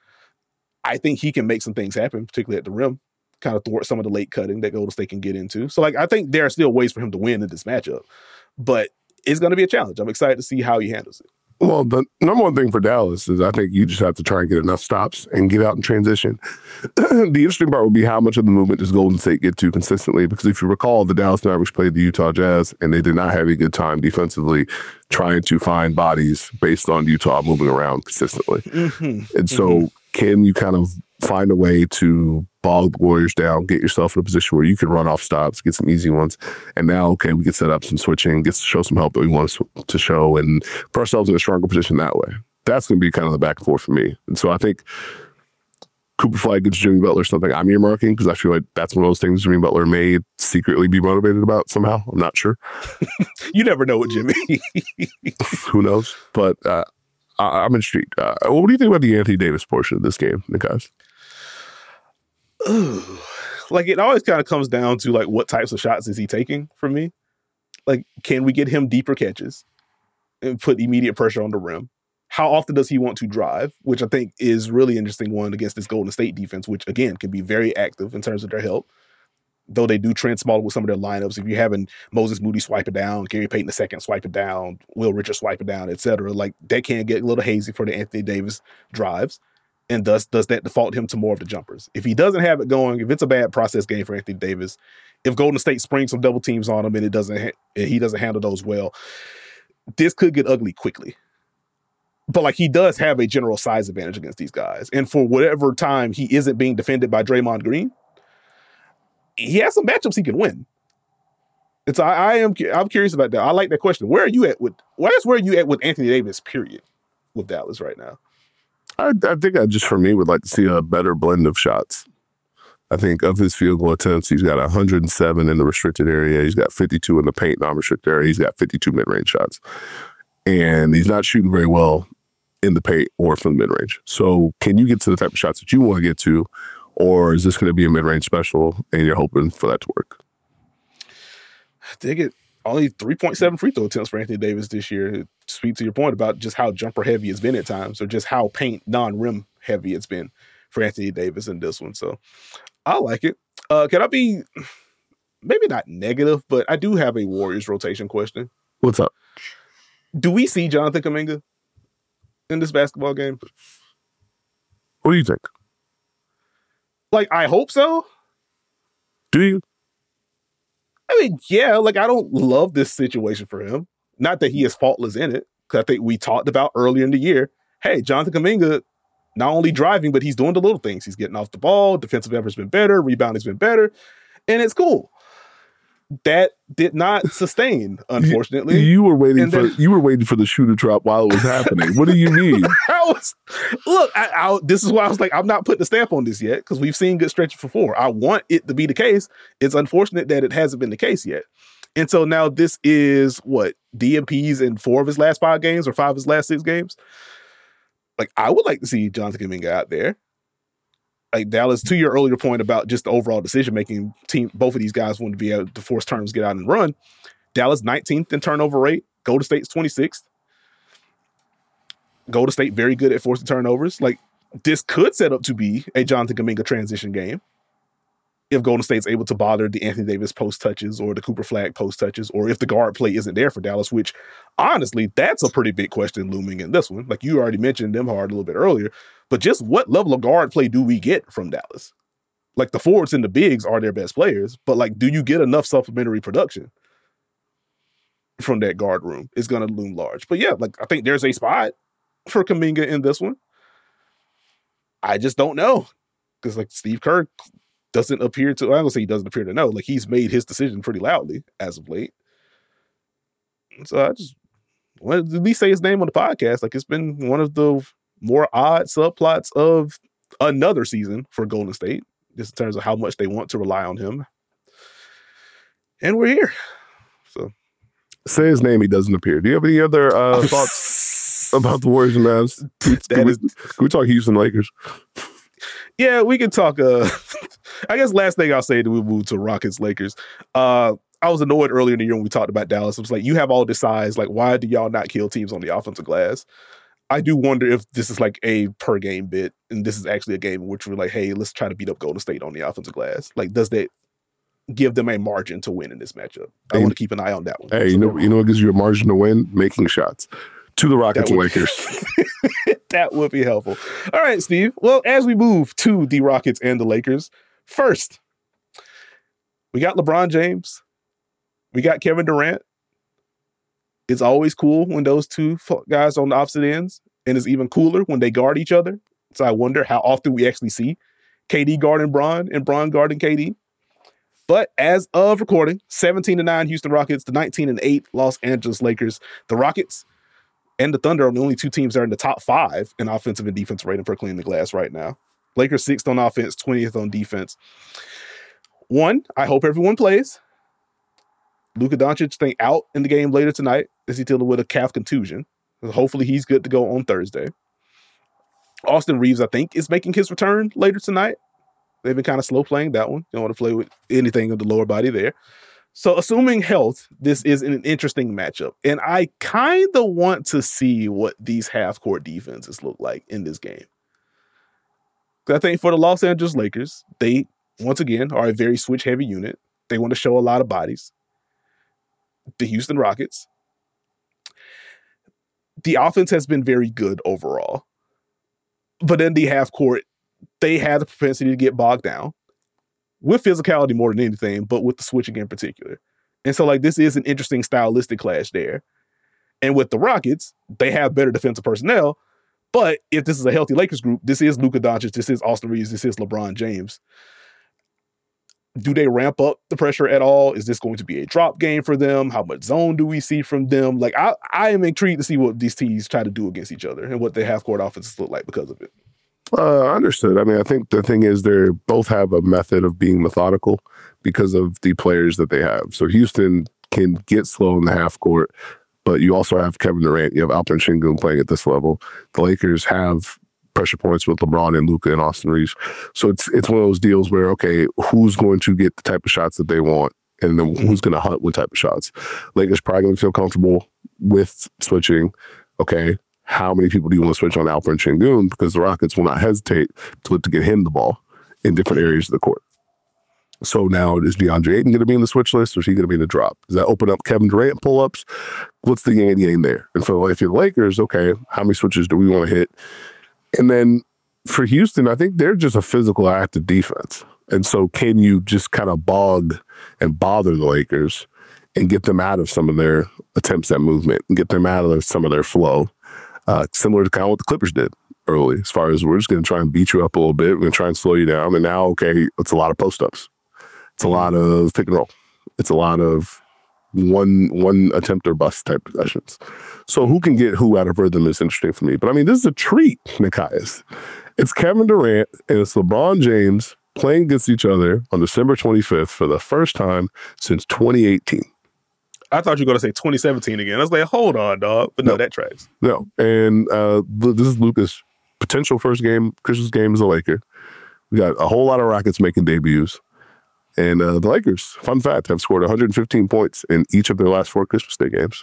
I think he can make some things happen, particularly at the rim, kind of thwart some of the late cutting that Golden State can get into. So like, I think there are still ways for him to win in this matchup, but it's going to be a challenge. I'm excited to see how he handles it. Well, the number one thing for Dallas is I think you just have to try and get enough stops and get out in transition. The interesting part would be how much of the movement does Golden State get to consistently? Because if you recall, the Dallas Mavericks played the Utah Jazz, and they did not have a good time defensively trying to find bodies based on Utah moving around consistently. Mm-hmm. And so mm-hmm. can you kind of find a way to bog the Warriors down, get yourself in a position where you can run off stops, get some easy ones, and now, okay, we can set up some switching, get to show some help that we want to show, and put ourselves in a stronger position that way. That's going to be kind of the back and forth for me. And so I think Cooper Flag gives Jimmy Butler something I'm earmarking, because I feel like that's one of those things Jimmy Butler may secretly be motivated about somehow. I'm not sure. You never know with Jimmy. Who knows? But uh, I- I'm intrigued. Uh, what do you think about the Anthony Davis portion of this game, guys? Ooh, like, it always kind of comes down to like, what types of shots is he taking from me? Like, can we get him deeper catches and put immediate pressure on the rim? How often does he want to drive? Which I think is really interesting one against this Golden State defense, which again can be very active in terms of their help. Though they do trend smaller with some of their lineups. If you're having Moses Moody swipe it down, Gary Payton the second swipe it down, Will Richards swipe it down, et cetera, like that can get a little hazy for the Anthony Davis drives. And thus, does that default him to more of the jumpers? If he doesn't have it going, if it's a bad process game for Anthony Davis, if Golden State springs some double teams on him and it doesn't, ha- and he doesn't handle those well, this could get ugly quickly. But like, he does have a general size advantage against these guys, and for whatever time he isn't being defended by Draymond Green, he has some matchups he can win. It's I, I am I'm curious about that. I like that question. Where are you at with? Where is where are you at with Anthony Davis? Period. With Dallas right now. I, I think I just, for me, would like to see a better blend of shots. I think of his field goal attempts, he's got one hundred seven in the restricted area. He's got fifty-two in the paint non-restricted area. He's got fifty-two mid-range shots. And he's not shooting very well in the paint or from the mid-range. So can you get to the type of shots that you want to get to, or is this going to be a mid-range special and you're hoping for that to work? I think it only three point seven free throw attempts for Anthony Davis this year. Speak to your point about just how jumper heavy it's been at times, or just how paint non-rim heavy it's been for Anthony Davis in this one. So I like it. Uh, can I be maybe not negative, but I do have a Warriors rotation question. What's up? Do we see Jonathan Kuminga in this basketball game? What do you think? Like, I hope so. Do you? I mean, yeah, like, I don't love this situation for him. Not that he is faultless in it, because I think we talked about earlier in the year, hey, Jonathan Kuminga, not only driving, but he's doing the little things. He's getting off the ball, defensive effort's been better, rebounding's been better, and it's cool. That did not sustain, unfortunately. You, you were waiting and for then, you were waiting for the shoe to drop while it was happening. What do you mean? I was, look, I, I, this is why I was like, I'm not putting a stamp on this yet, because we've seen good stretches before. I want it to be the case. It's unfortunate that it hasn't been the case yet. And so now this is what, D M Ps in four of his last five games or five of his last six games. Like, I would like to see Jonathan Kuminga out there. Like, Dallas, to your earlier point about just the overall decision-making team, both of these guys want to be able to force turnovers, get out and run. Dallas nineteenth in turnover rate. Golden State's twenty-sixth. Golden State very good at forcing turnovers. Like, this could set up to be a Jonathan Kuminga transition game if Golden State's able to bother the Anthony Davis post touches or the Cooper Flag post touches, or if the guard play isn't there for Dallas, which honestly, that's a pretty big question looming in this one. Like, you already mentioned them hard a little bit earlier, but just what level of guard play do we get from Dallas? Like, the forwards and the bigs are their best players, but like, do you get enough supplementary production from that guard room? It's going to loom large. But yeah, like, I think there's a spot for Kuminga in this one. I just don't know, because like Steve Kerr doesn't appear to, I don't say he doesn't appear to know, like, he's made his decision pretty loudly as of late. So I just wanted to at least say his name on the podcast. Like, it's been one of the more odd subplots of another season for Golden State, just in terms of how much they want to rely on him. And we're here. So say his name, he doesn't appear. Do you have any other uh, thoughts about the Warriors and Mavs? Can, we, can we talk Houston Lakers? Yeah, we can talk. Uh, I guess last thing I'll say that we move to Rockets Lakers. Uh, I was annoyed earlier in the year when we talked about Dallas. It was like, you have all this size. Like, why do y'all not kill teams on the offensive glass? I do wonder if this is like a per game bit, and this is actually a game in which we're like, hey, let's try to beat up Golden State on the offensive glass. Like, does that give them a margin to win in this matchup? I hey, want to keep an eye on that one. Hey, so you know, you know what gives you a margin to win? Making shots. To the Rockets and Lakers. That would be helpful. All right, Steve. Well, as we move to the Rockets and the Lakers, first, we got LeBron James. We got Kevin Durant. It's always cool when those two guys are on the opposite ends, and it's even cooler when they guard each other. So I wonder how often we actually see K D guarding Bron and Bron guarding K D. But as of recording, seventeen to nine Houston Rockets, the nineteen and eight Los Angeles Lakers. The Rockets and the Thunder are the only two teams that are in the top five in offensive and defensive rating per clean the glass right now. Lakers sixth on offense, twentieth on defense. One, I hope everyone plays. Luka Doncic staying out in the game later tonight as he's dealing with a calf contusion. Hopefully he's good to go on Thursday. Austin Reeves, I think, is making his return later tonight. They've been kind of slow playing that one. Don't want to play with anything of the lower body there. So assuming health, this is an interesting matchup. And I kind of want to see what these half-court defenses look like in this game. I think for the Los Angeles Lakers, they, once again, are a very switch-heavy unit. They want to show a lot of bodies. The Houston Rockets, the offense has been very good overall. But in the half-court, they have the propensity to get bogged down with physicality more than anything, but with the switching in particular. And so, like, this is an interesting stylistic clash there. And with the Rockets, they have better defensive personnel. But if this is a healthy Lakers group, this is Luka Doncic, this is Austin Reeves, this is LeBron James. Do they ramp up the pressure at all? Is this going to be a drop game for them? How much zone do we see from them? Like, I, I am intrigued to see what these teams try to do against each other and what their half-court offenses look like because of it. Uh, understood. I mean, I think the thing is they both have a method of being methodical because of the players that they have. So Houston can get slow in the half court, but you also have Kevin Durant, you have Alperen Sengun playing at this level. The Lakers have pressure points with LeBron and Luka and Austin Reeves. So it's it's one of those deals where, okay, who's going to get the type of shots that they want? And then who's going to hunt what type of shots? Lakers probably going to feel comfortable with switching. Okay, how many people do you want to switch on Alperen Sengun? Because the Rockets will not hesitate to look to get him the ball in different areas of the court. So now is DeAndre Ayton going to be in the switch list, or is he going to be in the drop? Does that open up Kevin Durant pull-ups? What's the yin and yang there? And so if you're the Lakers, okay, how many switches do we want to hit? And then for Houston, I think they're just a physical active defense. And so can you just kind of bog and bother the Lakers and get them out of some of their attempts at movement and get them out of some of their flow, uh, similar to kind of what the Clippers did early, as far as we're just going to try and beat you up a little bit. We're going to try and slow you down. And now, okay, it's a lot of post-ups. It's a lot of pick and roll. It's a lot of one one attempt or bust type possessions. So who can get who out of rhythm is interesting for me. But I mean, this is a treat, Nekias. It's Kevin Durant and it's LeBron James playing against each other on December twenty-fifth for the first time since twenty eighteen. I thought you were going to say twenty seventeen again. I was like, hold on, dog. But no, no that tracks. No. And uh, this is Luka's potential first game, Christmas game as a Laker. We got a whole lot of Rockets making debuts. And uh, the Lakers, fun fact, have scored one hundred fifteen points in each of their last four Christmas Day games.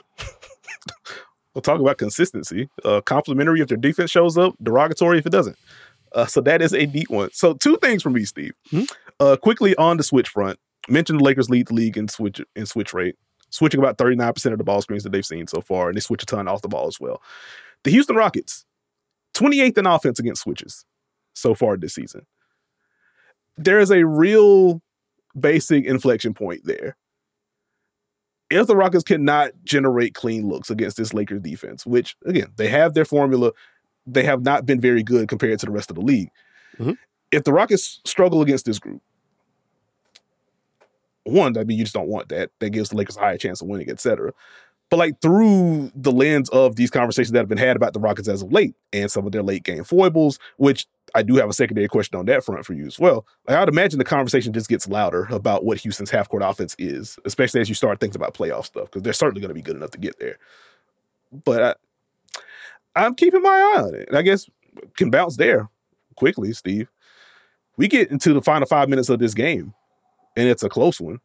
We'll talk about consistency. Uh, complimentary if their defense shows up, derogatory if it doesn't. Uh, so that is a neat one. So two things from me, Steve. Mm-hmm. Uh, quickly on the switch front, mentioned the Lakers lead the league in switch in switch rate, switching about thirty-nine percent of the ball screens that they've seen so far, and they switch a ton off the ball as well. The Houston Rockets, twenty-eighth in offense against switches so far this season. There is a real basic inflection point there. If the Rockets cannot generate clean looks against this Lakers defense, which, again, they have their formula, they have not been very good compared to the rest of the league. Mm-hmm. If the Rockets struggle against this group, one, I mean, you just don't want that. That gives the Lakers a higher chance of winning, et cetera. But like through the lens of these conversations that have been had about the Rockets as of late and some of their late game foibles, which I do have a secondary question on that front for you as well. Like, I would imagine the conversation just gets louder about what Houston's half-court offense is, especially as you start thinking about playoff stuff, because they're certainly going to be good enough to get there. But I, I'm keeping my eye on it. And I guess can bounce there quickly, Steve. We get into the final five minutes of this game, and it's a close one.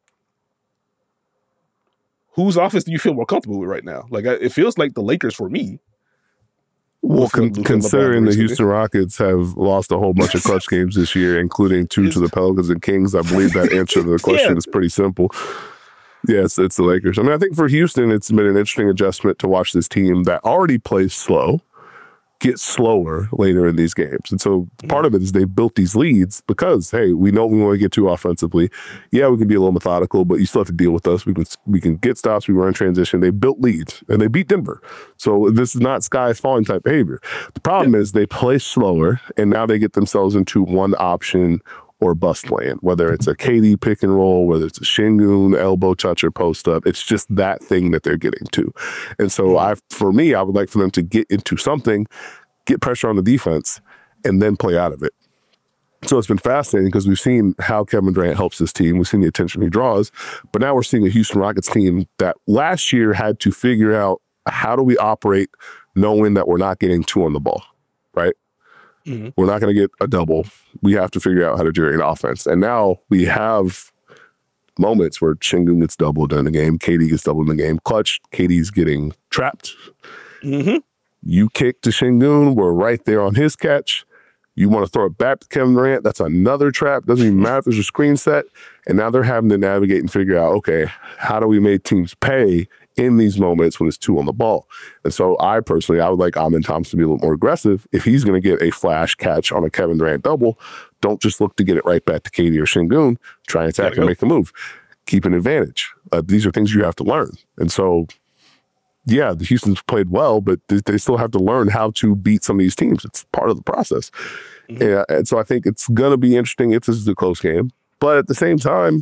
Whose offense do you feel more comfortable with right now? Like, it feels like the Lakers for me. Well, con- considering the Houston Rockets have lost a whole bunch of clutch games this year, including two to the Pelicans and Kings, I believe that answer to the question yeah. is pretty simple. Yes, it's the Lakers. I mean, I think for Houston, it's been an interesting adjustment to watch this team that already plays slow get slower later in these games. And so part of it is they've built these leads because, hey, we know we want to get to offensively. Yeah, we can be a little methodical, but you still have to deal with us. We can we can get stops, we run transition. They built leads, and they beat Denver. So this is not sky is falling type behavior. The problem yeah. is they play slower, and now they get themselves into one option or bust land, whether it's a K D pick and roll, whether it's a Sengun, elbow touch, or post up. It's just that thing that they're getting to. And so I, for me, I would like for them to get into something, get pressure on the defense, and then play out of it. So it's been fascinating because we've seen how Kevin Durant helps this team. We've seen the attention he draws, but now we're seeing a Houston Rockets team that last year had to figure out how do we operate knowing that we're not getting two on the ball, right? Mm-hmm. We're not going to get a double. We have to figure out how to generate offense. And now we have moments where Sengun gets doubled in the game, K D gets doubled in the game. Clutch, K D's getting trapped. Mm-hmm. You kick to Sengun, we're right there on his catch. You want to throw it back to Kevin Durant, that's another trap. Doesn't even matter if there's a screen set. And now they're having to navigate and figure out, okay, how do we make teams pay in these moments when it's two on the ball? And so I personally, I would like Amen Thompson to be a little more aggressive. If he's going to get a flash catch on a Kevin Durant double, don't just look to get it right back to K D or Sengun. Try and attack and make a move. Keep an advantage. Uh, these are things you have to learn. And so, yeah, the Houston's played well, but they, they still have to learn how to beat some of these teams. It's part of the process. Mm-hmm. And, and so I think it's going to be interesting if this is a close game. But at the same time,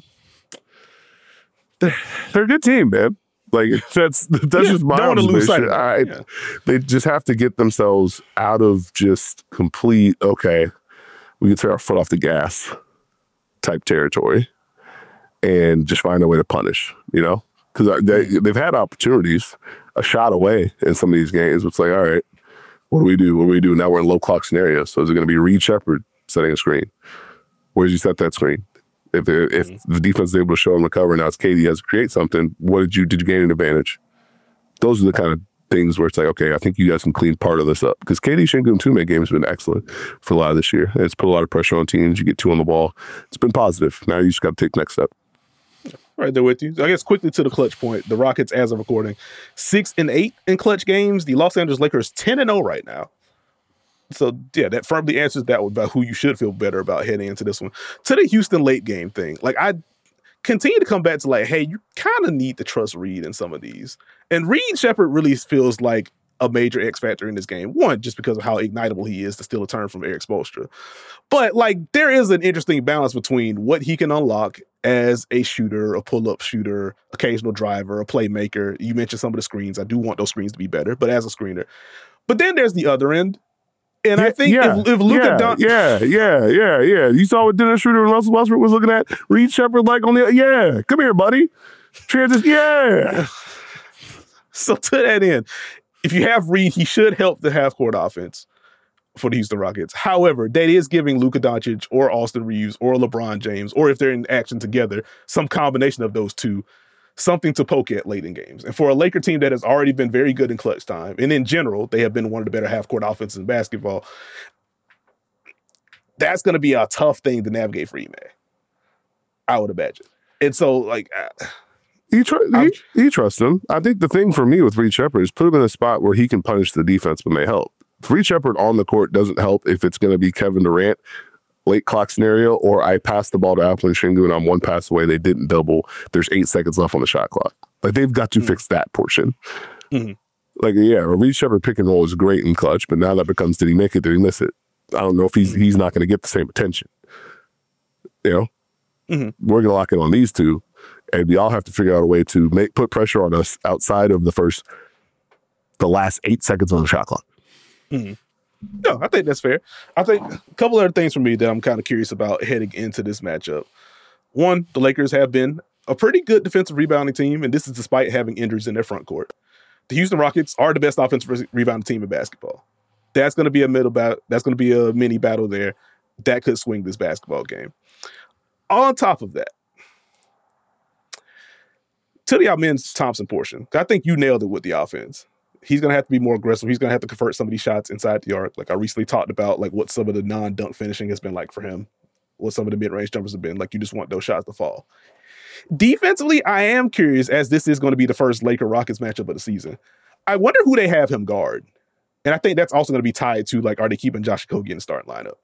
they're, they're a good team, man. Like, that's that's yeah, just my observation. I, yeah. They just have to get themselves out of just complete, okay, we can tear our foot off the gas type territory and just find a way to punish, you know? Because they, they've had opportunities. a shot away in some of these games. It's like, all right, what do we do? What do we do? Now we're in low clock scenarios. So is it going to be Reed Sheppard setting a screen? Where did you set that screen? If if mm-hmm. the defense is able to show and recover, now it's K D has to create something. What did you did you gain an advantage? Those are the kind of things where it's like, okay, I think you guys can clean part of this up. Because K D Sengun two-man game has been excellent for a lot of this year. And it's put a lot of pressure on teams. You get two on the ball. It's been positive. Now you just got to take the next step. Right there with you. I guess quickly to the clutch point. The Rockets, as of recording, six and eight in clutch games. The Los Angeles Lakers ten and zero right now. So yeah, that firmly answers that about who you should feel better about heading into this one. To the Houston late game thing, like I continue to come back to like, hey, you kind of need to trust Reed in some of these. And Reed Sheppard really feels like a major X factor in this game. One, just because of how ignitable he is to steal a turn from Eric Spoelstra. But like, there is an interesting balance between what he can unlock as a shooter, a pull-up shooter, occasional driver, a playmaker. You mentioned some of the screens. I do want those screens to be better, but as a screener. But then there's the other end. And yeah, I think yeah, if, if Luka yeah, Don- yeah, yeah, yeah, yeah. You saw what Dennis Schroeder and Russell Westbrook was looking at. Reed Sheppard like on the, yeah, come here, buddy. Transis, yeah. So to that end, if you have Reed, he should help the half-court offense for the Houston Rockets. However, that is giving Luka Doncic or Austin Reeves or LeBron James, or if they're in action together, some combination of those two, something to poke at late in games. And for a Laker team that has already been very good in clutch time, and in general, they have been one of the better half-court offenses in basketball, that's going to be a tough thing to navigate for Ime, I would imagine. And so, like... Uh, You, tr- you, you trust him. I think the thing for me with Reed Sheppard is put him in a spot where he can punish the defense but may help. If Reed Sheppard on the court doesn't help if it's going to be Kevin Durant, late clock scenario, or I pass the ball to Alperen Sengun and I'm one pass away, they didn't double, there's eight seconds left on the shot clock. Like, they've got to mm-hmm. fix that portion. Mm-hmm. Like, yeah, a Reed Sheppard pick and roll is great in clutch, but now that becomes, did he make it, did he miss it? I don't know if he's, mm-hmm. he's not going to get the same attention. You know? Mm-hmm. We're going to lock in on these two. And we all have to figure out a way to make put pressure on us outside of the first, the last eight seconds on the shot clock. Mm-hmm. No, I think that's fair. I think a couple other things for me that I'm kind of curious about heading into this matchup. One, the Lakers have been a pretty good defensive rebounding team, and this is despite having injuries in their front court. The Houston Rockets are the best offensive rebounding team in basketball. That's going to be a middle battle. That's going to be a mini battle there. That could swing this basketball game. On top of that, to the Amen Thompson portion, I think you nailed it with the offense. He's going to have to be more aggressive. He's going to have to convert some of these shots inside the arc. Like I recently talked about, like what some of the non-dunk finishing has been like for him, what some of the mid-range jumpers have been. Like you just want those shots to fall. Defensively, I am curious, as this is going to be the first Laker-Rockets matchup of the season. I wonder who they have him guard. And I think that's also going to be tied to, like, are they keeping Josh Okogie in the starting lineup?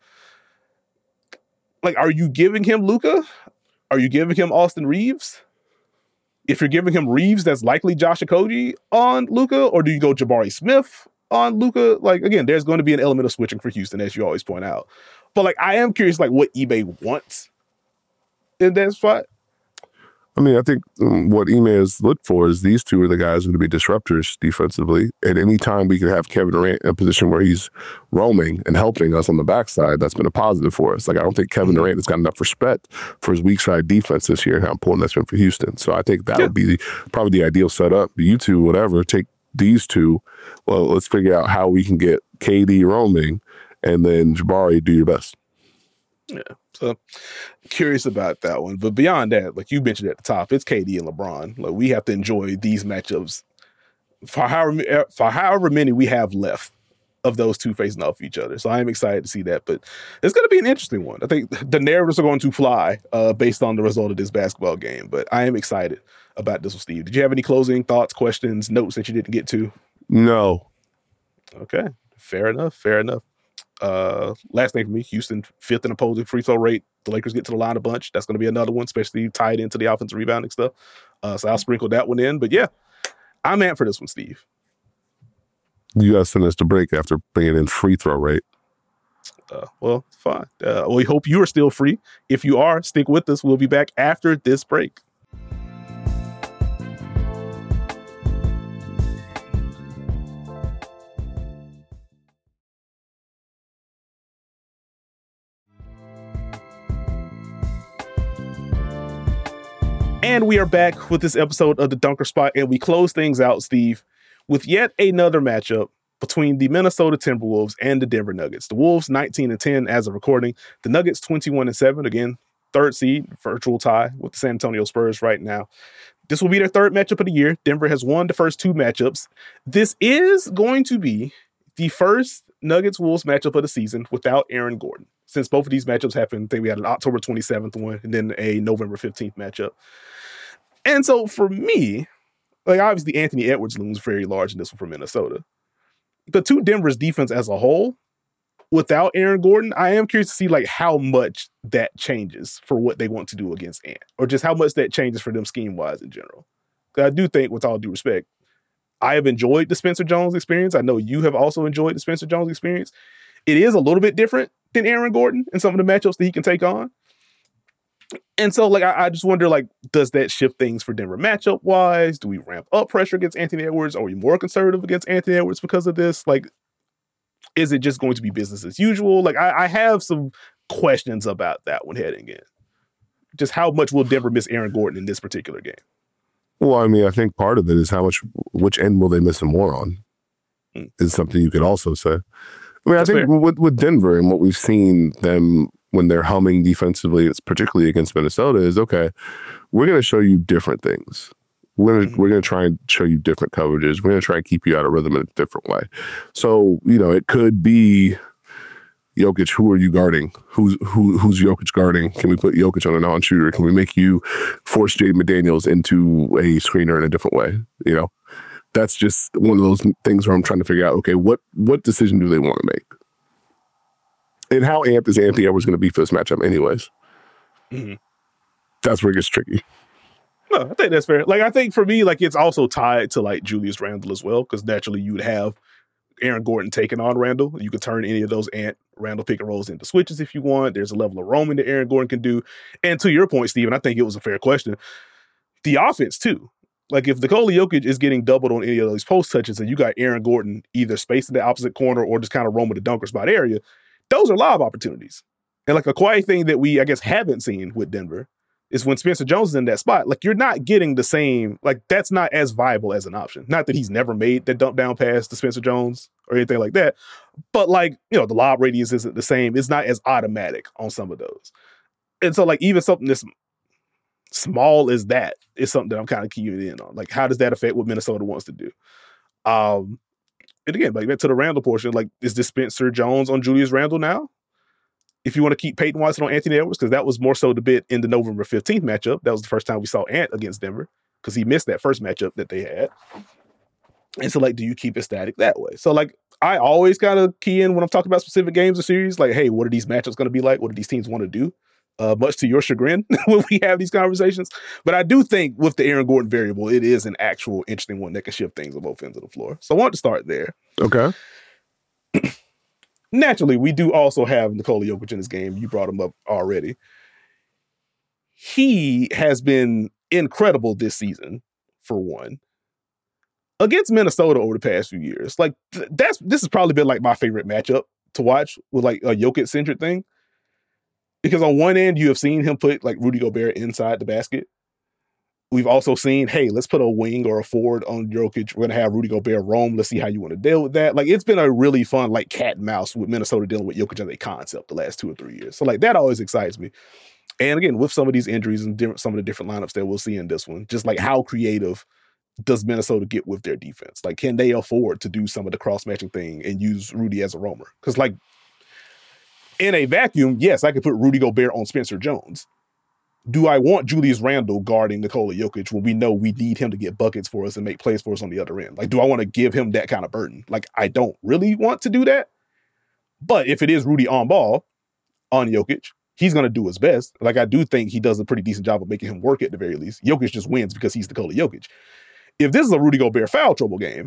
Like, are you giving him Luka? Are you giving him Austin Reeves? If you're giving him Reeves, that's likely Josh Okogie on Luka, or do you go Jabari Smith on Luka? Like, again, there's going to be an element of switching for Houston, as you always point out. But, like, I am curious, like, what Ime wants in that spot. I mean, I think um, what Ime has looked for is these two are the guys who are going to be disruptors defensively. At any time we can have Kevin Durant in a position where he's roaming and helping us on the backside, that's been a positive for us. Like, I don't think Kevin Durant has got enough respect for his weak side defense this year and how important that's been for Houston. So I think that yeah. would be the, probably the ideal setup. You two, whatever, take these two. Well, let's figure out how we can get K D roaming and then Jabari, do your best. Yeah, so curious about that one. But beyond that, like you mentioned at the top, it's K D and LeBron. Like we have to enjoy these matchups for however, for however many we have left of those two facing off each other. So I am excited to see that. But it's going to be an interesting one. I think the narratives are going to fly uh, based on the result of this basketball game. But I am excited about this one, Steve. Did you have any closing thoughts, questions, notes that you didn't get to? No. Okay, fair enough, fair enough. Uh, last thing for me, Houston fifth in opposing free throw rate. The Lakers get to the line a bunch. That's going to be another one, especially tied into the offensive rebounding stuff. Uh, so I'll sprinkle that one in. But yeah, I'm amped for this one, Steve. You guys send us to break after bringing in free throw rate. Uh, well, fine. Uh, we hope you are still free. If you are, stick with us. We'll be back after this break. And we are back with this episode of the Dunker Spot, and we close things out, Steve, with yet another matchup between the Minnesota Timberwolves and the Denver Nuggets. The Wolves nineteen and ten as of recording. The Nuggets twenty-one and seven. Again, third seed, virtual tie with the San Antonio Spurs right now. This will be their third matchup of the year. Denver has won the first two matchups. This is going to be the first Nuggets-Wolves matchup of the season without Aaron Gordon. Since both of these matchups happened, I think we had an October twenty-seventh one and then a November fifteenth matchup. And so for me, like obviously Anthony Edwards looms very large in this one for Minnesota. But to Denver's defense as a whole, without Aaron Gordon, I am curious to see like how much that changes for what they want to do against Ant, or just how much that changes for them scheme-wise in general. Because I do think, with all due respect, I have enjoyed the Spencer Jones experience. I know you have also enjoyed the Spencer Jones experience. It is a little bit different than Aaron Gordon in some of the matchups that he can take on. And so, like, I, I just wonder, like, does that shift things for Denver matchup-wise? Do we ramp up pressure against Anthony Edwards? Are we more conservative against Anthony Edwards because of this? Like, is it just going to be business as usual? Like, I, I have some questions about that one heading in. Just how much will Denver miss Aaron Gordon in this particular game? Well, I mean, I think part of it is how much, which end will they miss him more on, mm. is something you could also say. I mean, That's I think with, with Denver and what we've seen them when they're humming defensively, it's particularly against Minnesota, is okay, we're going to show you different things. We're going to, mm-hmm. we're going to try and show you different coverages. We're going to try and keep you out of rhythm in a different way. So, you know, it could be Jokic, who are you guarding? Who's who? Who's Jokic guarding? Can we put Jokic on a non-shooter? Can we make you force Jaden McDaniels into a screener in a different way? You know, that's just one of those things where I'm trying to figure out, okay, what what decision do they want to make? And how amped is Anthony Edwards going to be for this matchup anyways? Mm-hmm. That's where it gets tricky. No, I think that's fair. Like, I think for me, like, it's also tied to, like, Julius Randle as well, because naturally you'd have Aaron Gordon taking on Randle. You could turn any of those Ant Randle pick and rolls into switches if you want. There's a level of roaming that Aaron Gordon can do. And to your point, Steven, I think it was a fair question. The offense, too. Like, if Nikola Jokic is getting doubled on any of those post touches and you got Aaron Gordon either spaced in the opposite corner or just kind of roaming the dunker spot area, those are lob opportunities. And, like, a quiet thing that we, I guess, haven't seen with Denver is when Spencer Jones is in that spot, like, you're not getting the same, like, that's not as viable as an option. Not that he's never made that dump down pass to Spencer Jones or anything like that, but, like, you know, the lob radius isn't the same. It's not as automatic on some of those. And so, like, even something that's small as that is something that I'm kind of keying in on. Like, how does that affect what Minnesota wants to do? Um, and again, like, back to the Randle portion, like, is this Spencer Jones on Julius Randle now? If you want to keep Peyton Watson on Anthony Edwards, because that was more so the bit in the November fifteenth matchup. That was the first time we saw Ant against Denver, because he missed that first matchup that they had. And so, like, do you keep it static that way? So, like, I always kind of key in when I'm talking about specific games or series, like, hey, what are these matchups going to be like? What do these teams want to do? Uh, much to your chagrin when we have these conversations. But I do think with the Aaron Gordon variable, it is an actual interesting one that can shift things on both ends of the floor. So I want to start there. Okay. Naturally, we do also have Nikola Jokic in this game. You brought him up already. He has been incredible this season, for one. Against Minnesota over the past few years. Like, th- that's this has probably been, like, my favorite matchup to watch with, like, a Jokic-centric thing. Because on one end, you have seen him put, like, Rudy Gobert inside the basket. We've also seen, hey, let's put a wing or a forward on Jokic. We're going to have Rudy Gobert roam. Let's see how you want to deal with that. Like, it's been a really fun, like, cat and mouse with Minnesota dealing with Jokic as a concept the last two or three years. So, like, that always excites me. And again, with some of these injuries and different, some of the different lineups that we'll see in this one, just like how creative does Minnesota get with their defense? Like, can they afford to do some of the cross-matching thing and use Rudy as a roamer? Because, like, in a vacuum, yes, I could put Rudy Gobert on Spencer Jones. Do I want Julius Randle guarding Nikola Jokic when we know we need him to get buckets for us and make plays for us on the other end? Like, do I want to give him that kind of burden? Like, I don't really want to do that. But if it is Rudy on ball on Jokic, he's going to do his best. Like, I do think he does a pretty decent job of making him work at the very least. Jokic just wins because he's Nikola Jokic. If this is a Rudy Gobert foul trouble game,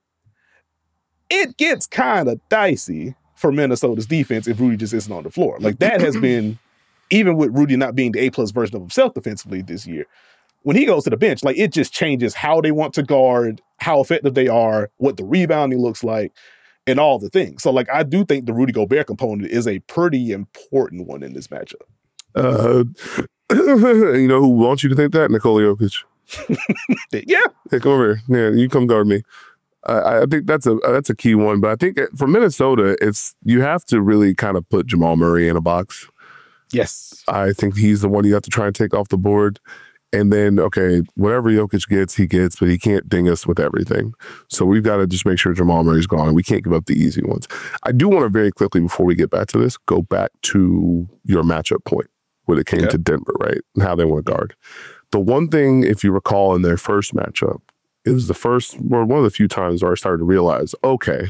it gets kind of dicey for Minnesota's defense if Rudy just isn't on the floor. Like, that has been, even with Rudy not being the A-plus version of himself defensively this year, when he goes to the bench, like, it just changes how they want to guard, how effective they are, what the rebounding looks like, and all the things. So, like, I do think the Rudy Gobert component is a pretty important one in this matchup. Uh, you know who wants you to think that? Nikola Jokic. Yeah. Hey, come over here. Yeah, you come guard me. I, I think that's a that's a key one. But I think for Minnesota, it's you have to really kind of put Jamal Murray in a box. Yes. I think he's the one you have to try and take off the board. And then, okay, whatever Jokic gets, he gets, but he can't ding us with everything. So we've got to just make sure Jamal Murray's gone. We can't give up the easy ones. I do want to very quickly, before we get back to this, go back to your matchup point when it came okay. to Denver, right? And how they want to guard. The one thing, if you recall, in their first matchup, it was the first, or one of the few times where I started to realize, okay,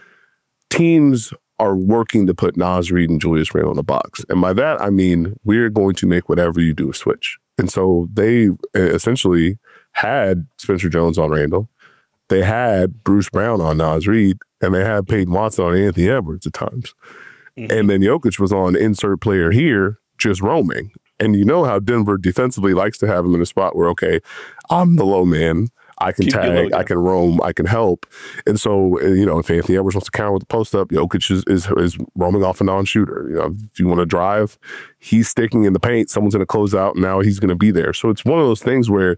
teams are working to put Naz Reid and Julius Randle in the box. And by that, I mean, we're going to make whatever you do a switch. And so they essentially had Spencer Jones on Randle. They had Bruce Brown on Naz Reid, and they had Peyton Watson on Anthony Edwards at times. Mm-hmm. And then Jokic was on insert player here, just roaming. And you know how Denver defensively likes to have him in a spot where, okay, I'm the low man. I can Keep tag, I can roam, I can help. And so, you know, if Anthony Edwards wants to counter with the post-up, Jokic is, is is roaming off a non-shooter. You know, if you want to drive, he's sticking in the paint, someone's going to close out, and now he's going to be there. So it's one of those things where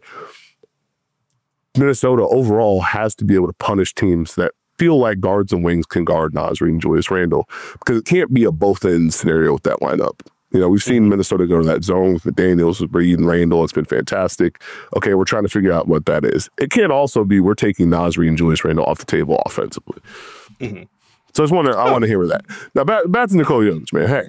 Minnesota overall has to be able to punish teams that feel like guards and wings can guard Naz Reid and Julius Randle, because it can't be a both-end scenario with that lineup. You know, we've seen Minnesota go to that zone with McDaniels, with Reid and Randle. It's been fantastic. Okay, we're trying to figure out what that is. It can't also be we're taking Naz Reid and Julius Randle off the table offensively. Mm-hmm. So I just want to, I want to hear that. Now, back, back to Nikola Jokic, man.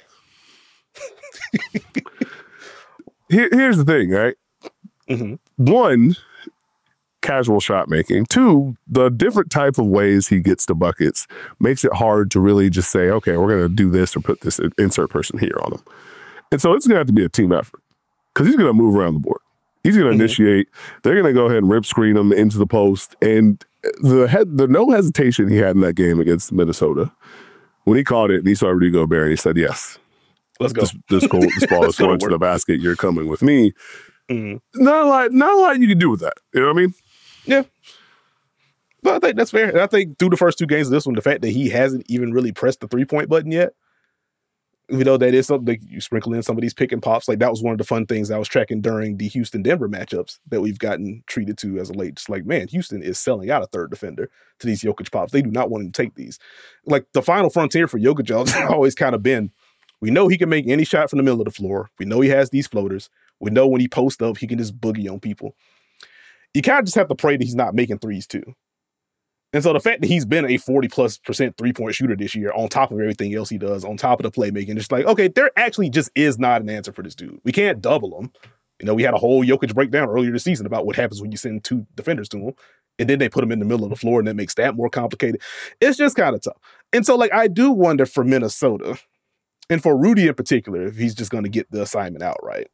Hey. Here, here's the thing, right? Mm-hmm. One, casual shot making. Two, the different type of ways he gets to buckets makes it hard to really just say, okay, we're going to do this or put this insert person here on him. And so it's going to have to be a team effort, because he's going to move around the board. He's going to mm-hmm. initiate. They're going to go ahead and rip screen him into the post. And the head, the no hesitation he had in that game against Minnesota, when he called it and he saw Rudy Gobert and he said, yes, let's go. This, this, goal, this ball is going to the basket. You're coming with me. Mm-hmm. Not a lot, not a lot you can do with that. You know what I mean? Yeah. But I think that's fair. And I think through the first two games of this one, the fact that he hasn't even really pressed the three-point button yet, you know, that is something that you sprinkle in some of these pick and pops. Like, that was one of the fun things I was tracking during the Houston-Denver matchups that we've gotten treated to as of late. Just like, man, Houston is selling out a third defender to these Jokic pops. They do not want him to take these. Like, the final frontier for Jokic has always kind of been, we know he can make any shot from the middle of the floor. We know he has these floaters. We know when he posts up, he can just boogie on people. You kind of just have to pray that he's not making threes too. And so the fact that he's been a forty plus percent three-point shooter this year, on top of everything else he does, on top of the playmaking, just like, okay, there actually just is not an answer for this dude. We can't double him. You know, we had a whole Jokic breakdown earlier this season about what happens when you send two defenders to him, and then they put him in the middle of the floor, and that makes that more complicated. It's just kind of tough. And so, like, I do wonder for Minnesota, and for Rudy in particular, if he's just going to get the assignment outright,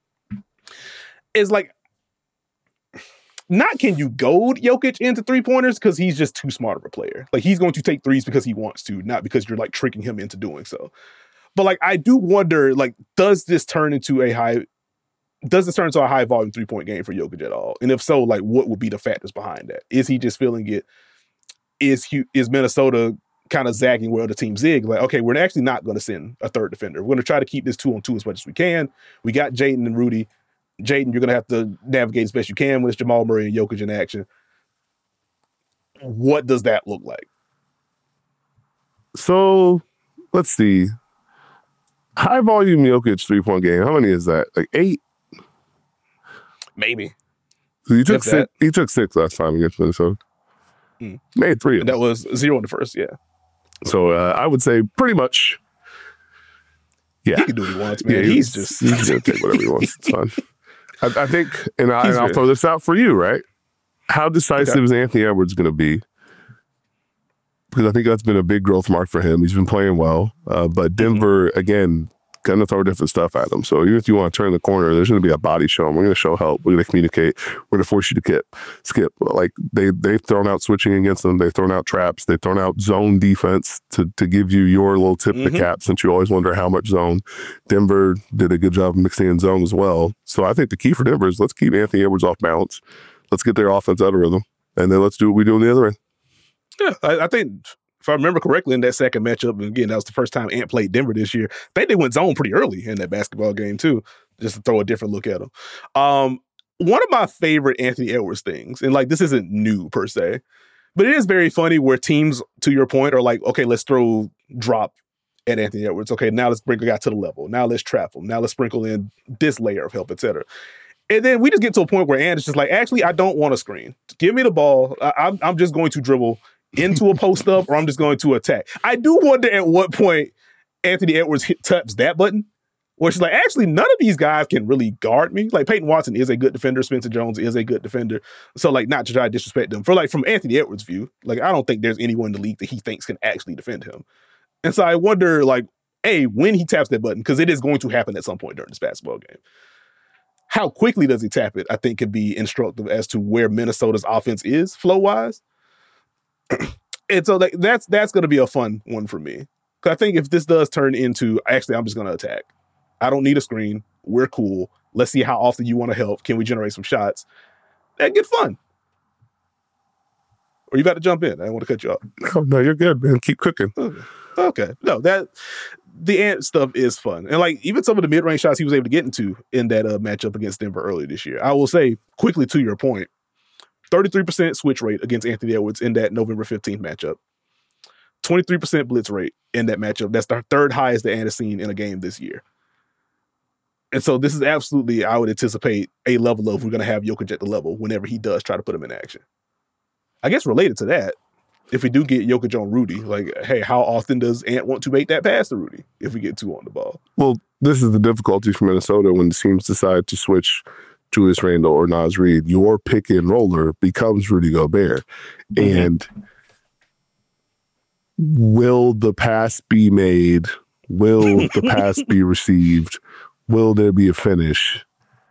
is like, not can you goad Jokic into three-pointers, because he's just too smart of a player. Like, he's going to take threes because he wants to, not because you're, like, tricking him into doing so. But, like, I do wonder, like, does this turn into a high, does this turn into a high-volume three-point game for Jokic at all? And if so, like, what would be the factors behind that? Is he just feeling it? Is he, is Minnesota kind of zagging where other teams zig? Like, okay, we're actually not going to send a third defender. We're going to try to keep this two-on-two as much as we can. We got Jaden and Rudy. Jaden, you're going to have to navigate as best you can when it's Jamal Murray and Jokic in action. What does that look like? So, let's see. High volume Jokic three-point game. How many is that? Like eight? Maybe. So he took six, he took six last time against Minnesota. Mm. Made three of them. That was zero in the first, yeah. So uh, I would say pretty much, yeah. He can do what he wants, man. Yeah, he's, he's just... He's going to take whatever he wants. It's fine. I, I think, and, I, and I'll throw this out for you, right? How decisive okay. is Anthony Edwards going to be? Because I think that's been a big growth mark for him. He's been playing well. Uh, but Denver, mm-hmm. again, going to throw different stuff at him. So even if you want to turn the corner, there's going to be a body show. We're going to show help. We're going to communicate. We're going to force you to skip. skip. Like, they, they've thrown out switching against them. They've thrown out traps. They've thrown out zone defense to, to give you your little tip mm-hmm. to cap, since you always wonder how much zone. Denver did a good job of mixing in zone as well. So I think the key for Denver is let's keep Anthony Edwards off balance. Let's get their offense out of rhythm. And then let's do what we do on the other end. Yeah, I, I think... If I remember correctly, in that second matchup, and again, that was the first time Ant played Denver this year, I think they went zone pretty early in that basketball game, too, just to throw a different look at them. Um, one of my favorite Anthony Edwards things, and like this isn't new per se, But it is very funny where teams, to your point, are like, okay, let's throw drop at Anthony Edwards. Okay, now let's bring a guy to the level. Now let's trap him. Now let's sprinkle in this layer of help, et cetera. And then we just get to a point where Ant is just like, actually, I don't want a screen. Give me the ball. I, I'm, I'm just going to dribble into a post up, or I'm just going to attack. I do wonder at what point Anthony Edwards hit, taps that button, where she's like, actually, none of these guys can really guard me. Like, Peyton Watson is a good defender. Spencer Jones is a good defender. So, like, not to try to disrespect them. For, like, from Anthony Edwards' view, like, I don't think there's anyone in the league that he thinks can actually defend him. And so I wonder, like, A, when he taps that button, because it is going to happen at some point during this basketball game. How quickly does he tap it, I think, could be instructive as to where Minnesota's offense is flow-wise. And so like, that's that's going to be a fun one for me. Because I think if this does turn into, actually, I'm just going to attack. I don't need a screen. We're cool. Let's see how often you want to help. Can we generate some shots? That'd get fun. Or you got to jump in. I don't want to cut you off. Oh, no, you're good, man. Keep cooking. Okay. okay. No, that the Ant stuff is fun. And like even some of the mid-range shots he was able to get into in that uh, matchup against Denver earlier this year. I will say quickly to your point, thirty-three percent switch rate against Anthony Edwards in that November fifteenth matchup. twenty-three percent blitz rate in that matchup. That's the third highest that Ant has seen in a game this year. And so this is absolutely, I would anticipate a level of we're going to have Jokic at the level whenever he does try to put him in action. I guess related to that, if we do get Jokic on Rudy, like, hey, how often does Ant want to make that pass to Rudy if we get two on the ball? Well, this is the difficulty for Minnesota when teams decide to switch Julius Randle or Naz Reid. Your pick and roller becomes Rudy Gobert. Mm-hmm. And will the pass be made? Will the pass be received? Will there be a finish?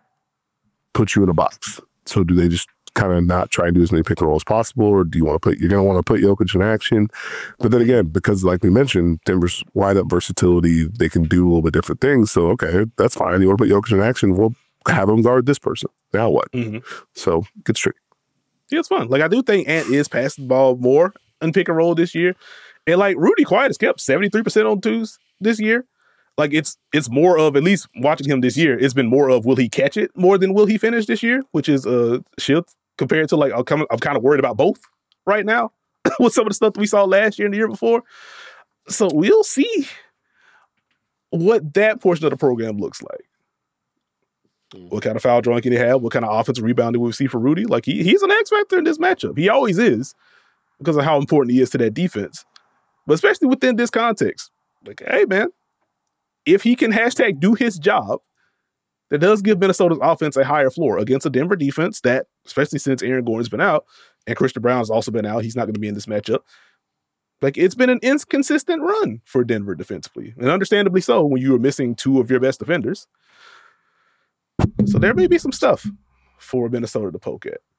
Put you in a box. So do they just kind of not try and do as many pick and roll as possible, or do you want to put, you're going to want to put Jokic in action? But then again, because like we mentioned, Denver's wide up versatility, they can do a little bit different things. So, okay, that's fine. You want to put Jokic in action? We'll have him guard this person. Now what? Mm-hmm. So, gets tricky. Yeah, it's fun. Like, I do think Ant is passing the ball more in pick and roll this year. And like, Rudy Quiet has kept seventy-three percent on twos this year. Like, it's it's more of, at least watching him this year, it's been more of will he catch it more than will he finish this year, which is a shift compared to like, I'm kind of, I'm kind of worried about both right now with some of the stuff that we saw last year and the year before. So we'll see what that portion of the program looks like. Mm. What kind of foul drawing can he have? What kind of offensive rebounding will we see for Rudy? Like, he he's an X factor in this matchup. He always is because of how important he is to that defense. But especially within this context, like, hey, man, if he can hashtag do his job, that does give Minnesota's offense a higher floor against a Denver defense that, especially since Aaron Gordon's been out and Christian Brown's also been out, he's not going to be in this matchup. Like, it's been an inconsistent run for Denver defensively, and understandably so when you were missing two of your best defenders. So there may be some stuff for Minnesota to poke at.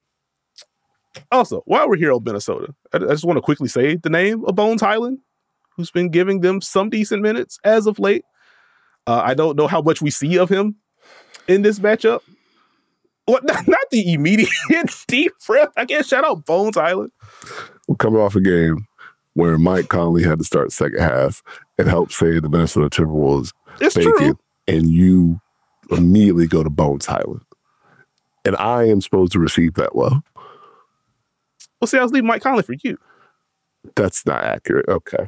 Also, while we're here on Minnesota, I, I just want to quickly say the name of Bones Hyland, who's been giving them some decent minutes as of late. Uh, I don't know how much we see of him in this matchup. What? Not, not the immediate deep breath. I guess shout out Bones Hyland. We're coming off a game where Mike Conley had to start second half and help save the Minnesota Timberwolves. It's true. And you immediately go to Bones Hyland. And I am supposed to receive that well. Well, see, I was leaving Mike Conley for you. That's not accurate. Okay.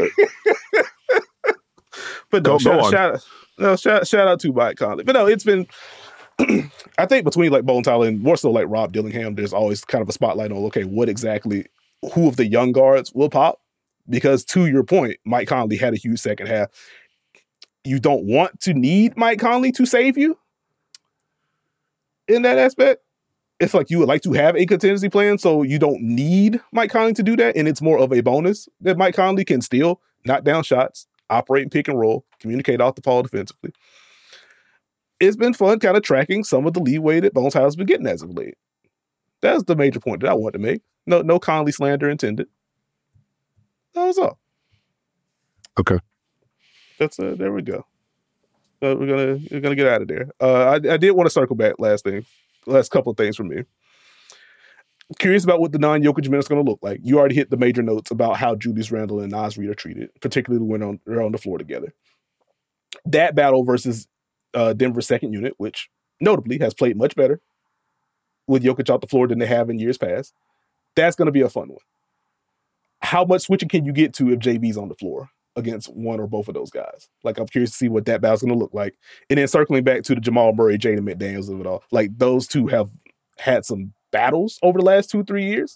But no, go, shout, go shout, no shout, shout out to Mike Conley. But no, it's been, I think between like Bones Hyland, more so like Rob Dillingham, there's always kind of a spotlight on, okay, what exactly, who of the young guards will pop? Because to your point, Mike Conley had a huge second half. You don't want to need Mike Conley to save you in that aspect. It's like you would like to have a contingency plan, so you don't need Mike Conley to do that, and it's more of a bonus that Mike Conley can still knock down shots, operate and pick and roll, communicate off the ball defensively. It's been fun kind of tracking some of the leeway that Bones Hyland's been getting as of late. That's the major point that I want to make. No, no Conley slander intended. That was all. Okay. That's uh, there we go. Uh, we're gonna we're gonna get out of there. Uh, I, I did want to circle back last thing. Last couple of things from me. Curious about what the non-Jokic minutes going to look like. You already hit the major notes about how Julius Randle and Naz Reid are treated, particularly when on, they're on the floor together. That battle versus uh, Denver's second unit, which notably has played much better with Jokic off the floor than they have in years past. That's going to be a fun one. How much switching can you get to if J V's on the floor against one or both of those guys? Like, I'm curious to see what that battle's going to look like. And then circling back to the Jamal Murray, Jaden McDaniels of it all. Like, those two have had some battles over the last two, three years.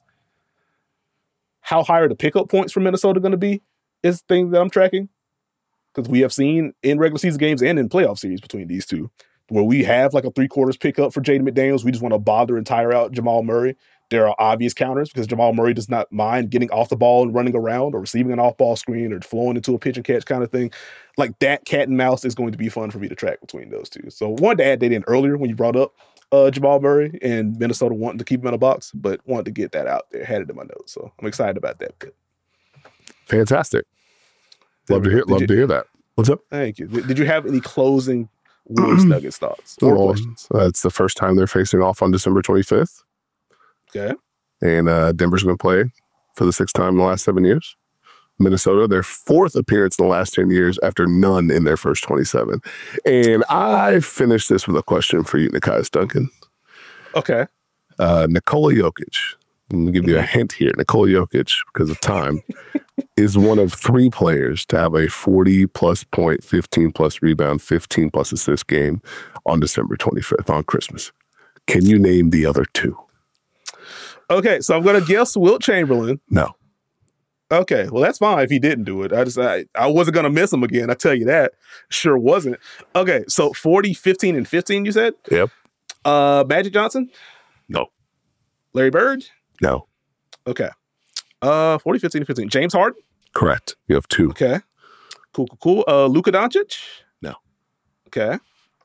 How high are the pickup points for Minnesota going to be is the thing that I'm tracking. Because we have seen in regular season games and in playoff series between these two, where we have like a three quarters pickup for Jaden McDaniels. We just want to bother and tire out Jamal Murray. There are obvious counters because Jamal Murray does not mind getting off the ball and running around or receiving an off-ball screen or flowing into a pitch and catch kind of thing. Like that cat and mouse is going to be fun for me to track between those two. So wanted to add that in earlier when you brought up uh, Jamal Murray and Minnesota wanting to keep him in a box, but wanted to get that out there. Had it in my notes. So I'm excited about that bit. Fantastic. Love to hear, love you, to hear that. What's up? Thank you. Did, did you have any closing Wolves Nuggets thoughts or well, questions? It's the first time they're facing off on December twenty-fifth. Okay. And uh, Denver's going to play for the sixth time in the last seven years. Minnesota, their fourth appearance in the last ten years after none in their first twenty-seven. And I finished this with a question for you, Nekias Duncan. Okay. Uh, Nikola Jokic. I'm going to give you a hint here. Nikola Jokic, because of time, is one of three players to have a forty-plus point, fifteen-plus rebound, fifteen-plus assist game on December twenty-fifth, on Christmas. Can you name the other two? Okay, so I'm going to guess Wilt Chamberlain. No. Okay, well, that's fine if he didn't do it. I just I, I wasn't going to miss him again. I tell you that. Sure wasn't. Okay, so forty, fifteen, and fifteen, you said? Yep. Uh, Magic Johnson? No. Larry Bird? No. Okay. Uh, forty, fifteen, and fifteen. James Harden? Correct. You have two. Okay. Cool, cool, cool. Uh, Luka Doncic? No. Okay.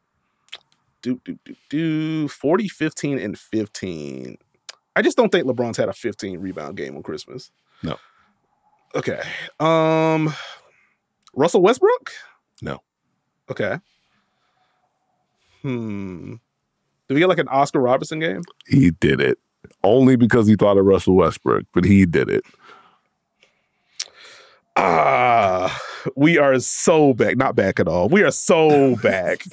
Do, do, do, do. forty, fifteen, and fifteen. I just don't think LeBron's had a fifteen rebound game on Christmas. No. Okay. Um, Russell Westbrook? No. Okay. Hmm. Did we get like an Oscar Robertson game? He did it. Only because he thought of Russell Westbrook, but he did it. Ah, we are so back. Not back at all. We are so back.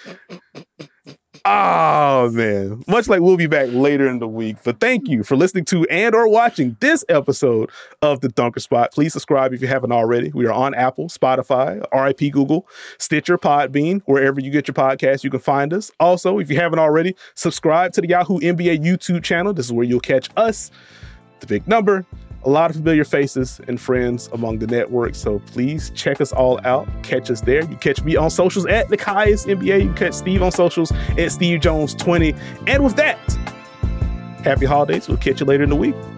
Oh, man. Much like we'll be back later in the week. But thank you for listening to and or watching this episode of The Dunker Spot. Please subscribe if you haven't already. We are on Apple, Spotify, R I P Google, Stitcher, Podbean, wherever you get your podcasts, you can find us. Also, if you haven't already, subscribe to the Yahoo N B A YouTube channel. This is where you'll catch us, The Big Number, a lot of familiar faces and friends among the network. So please check us all out. Catch us there. You catch me on socials at Nekias N B A. You can catch Steve on socials at Steve Jones twenty. And with that, happy holidays. We'll catch you later in the week.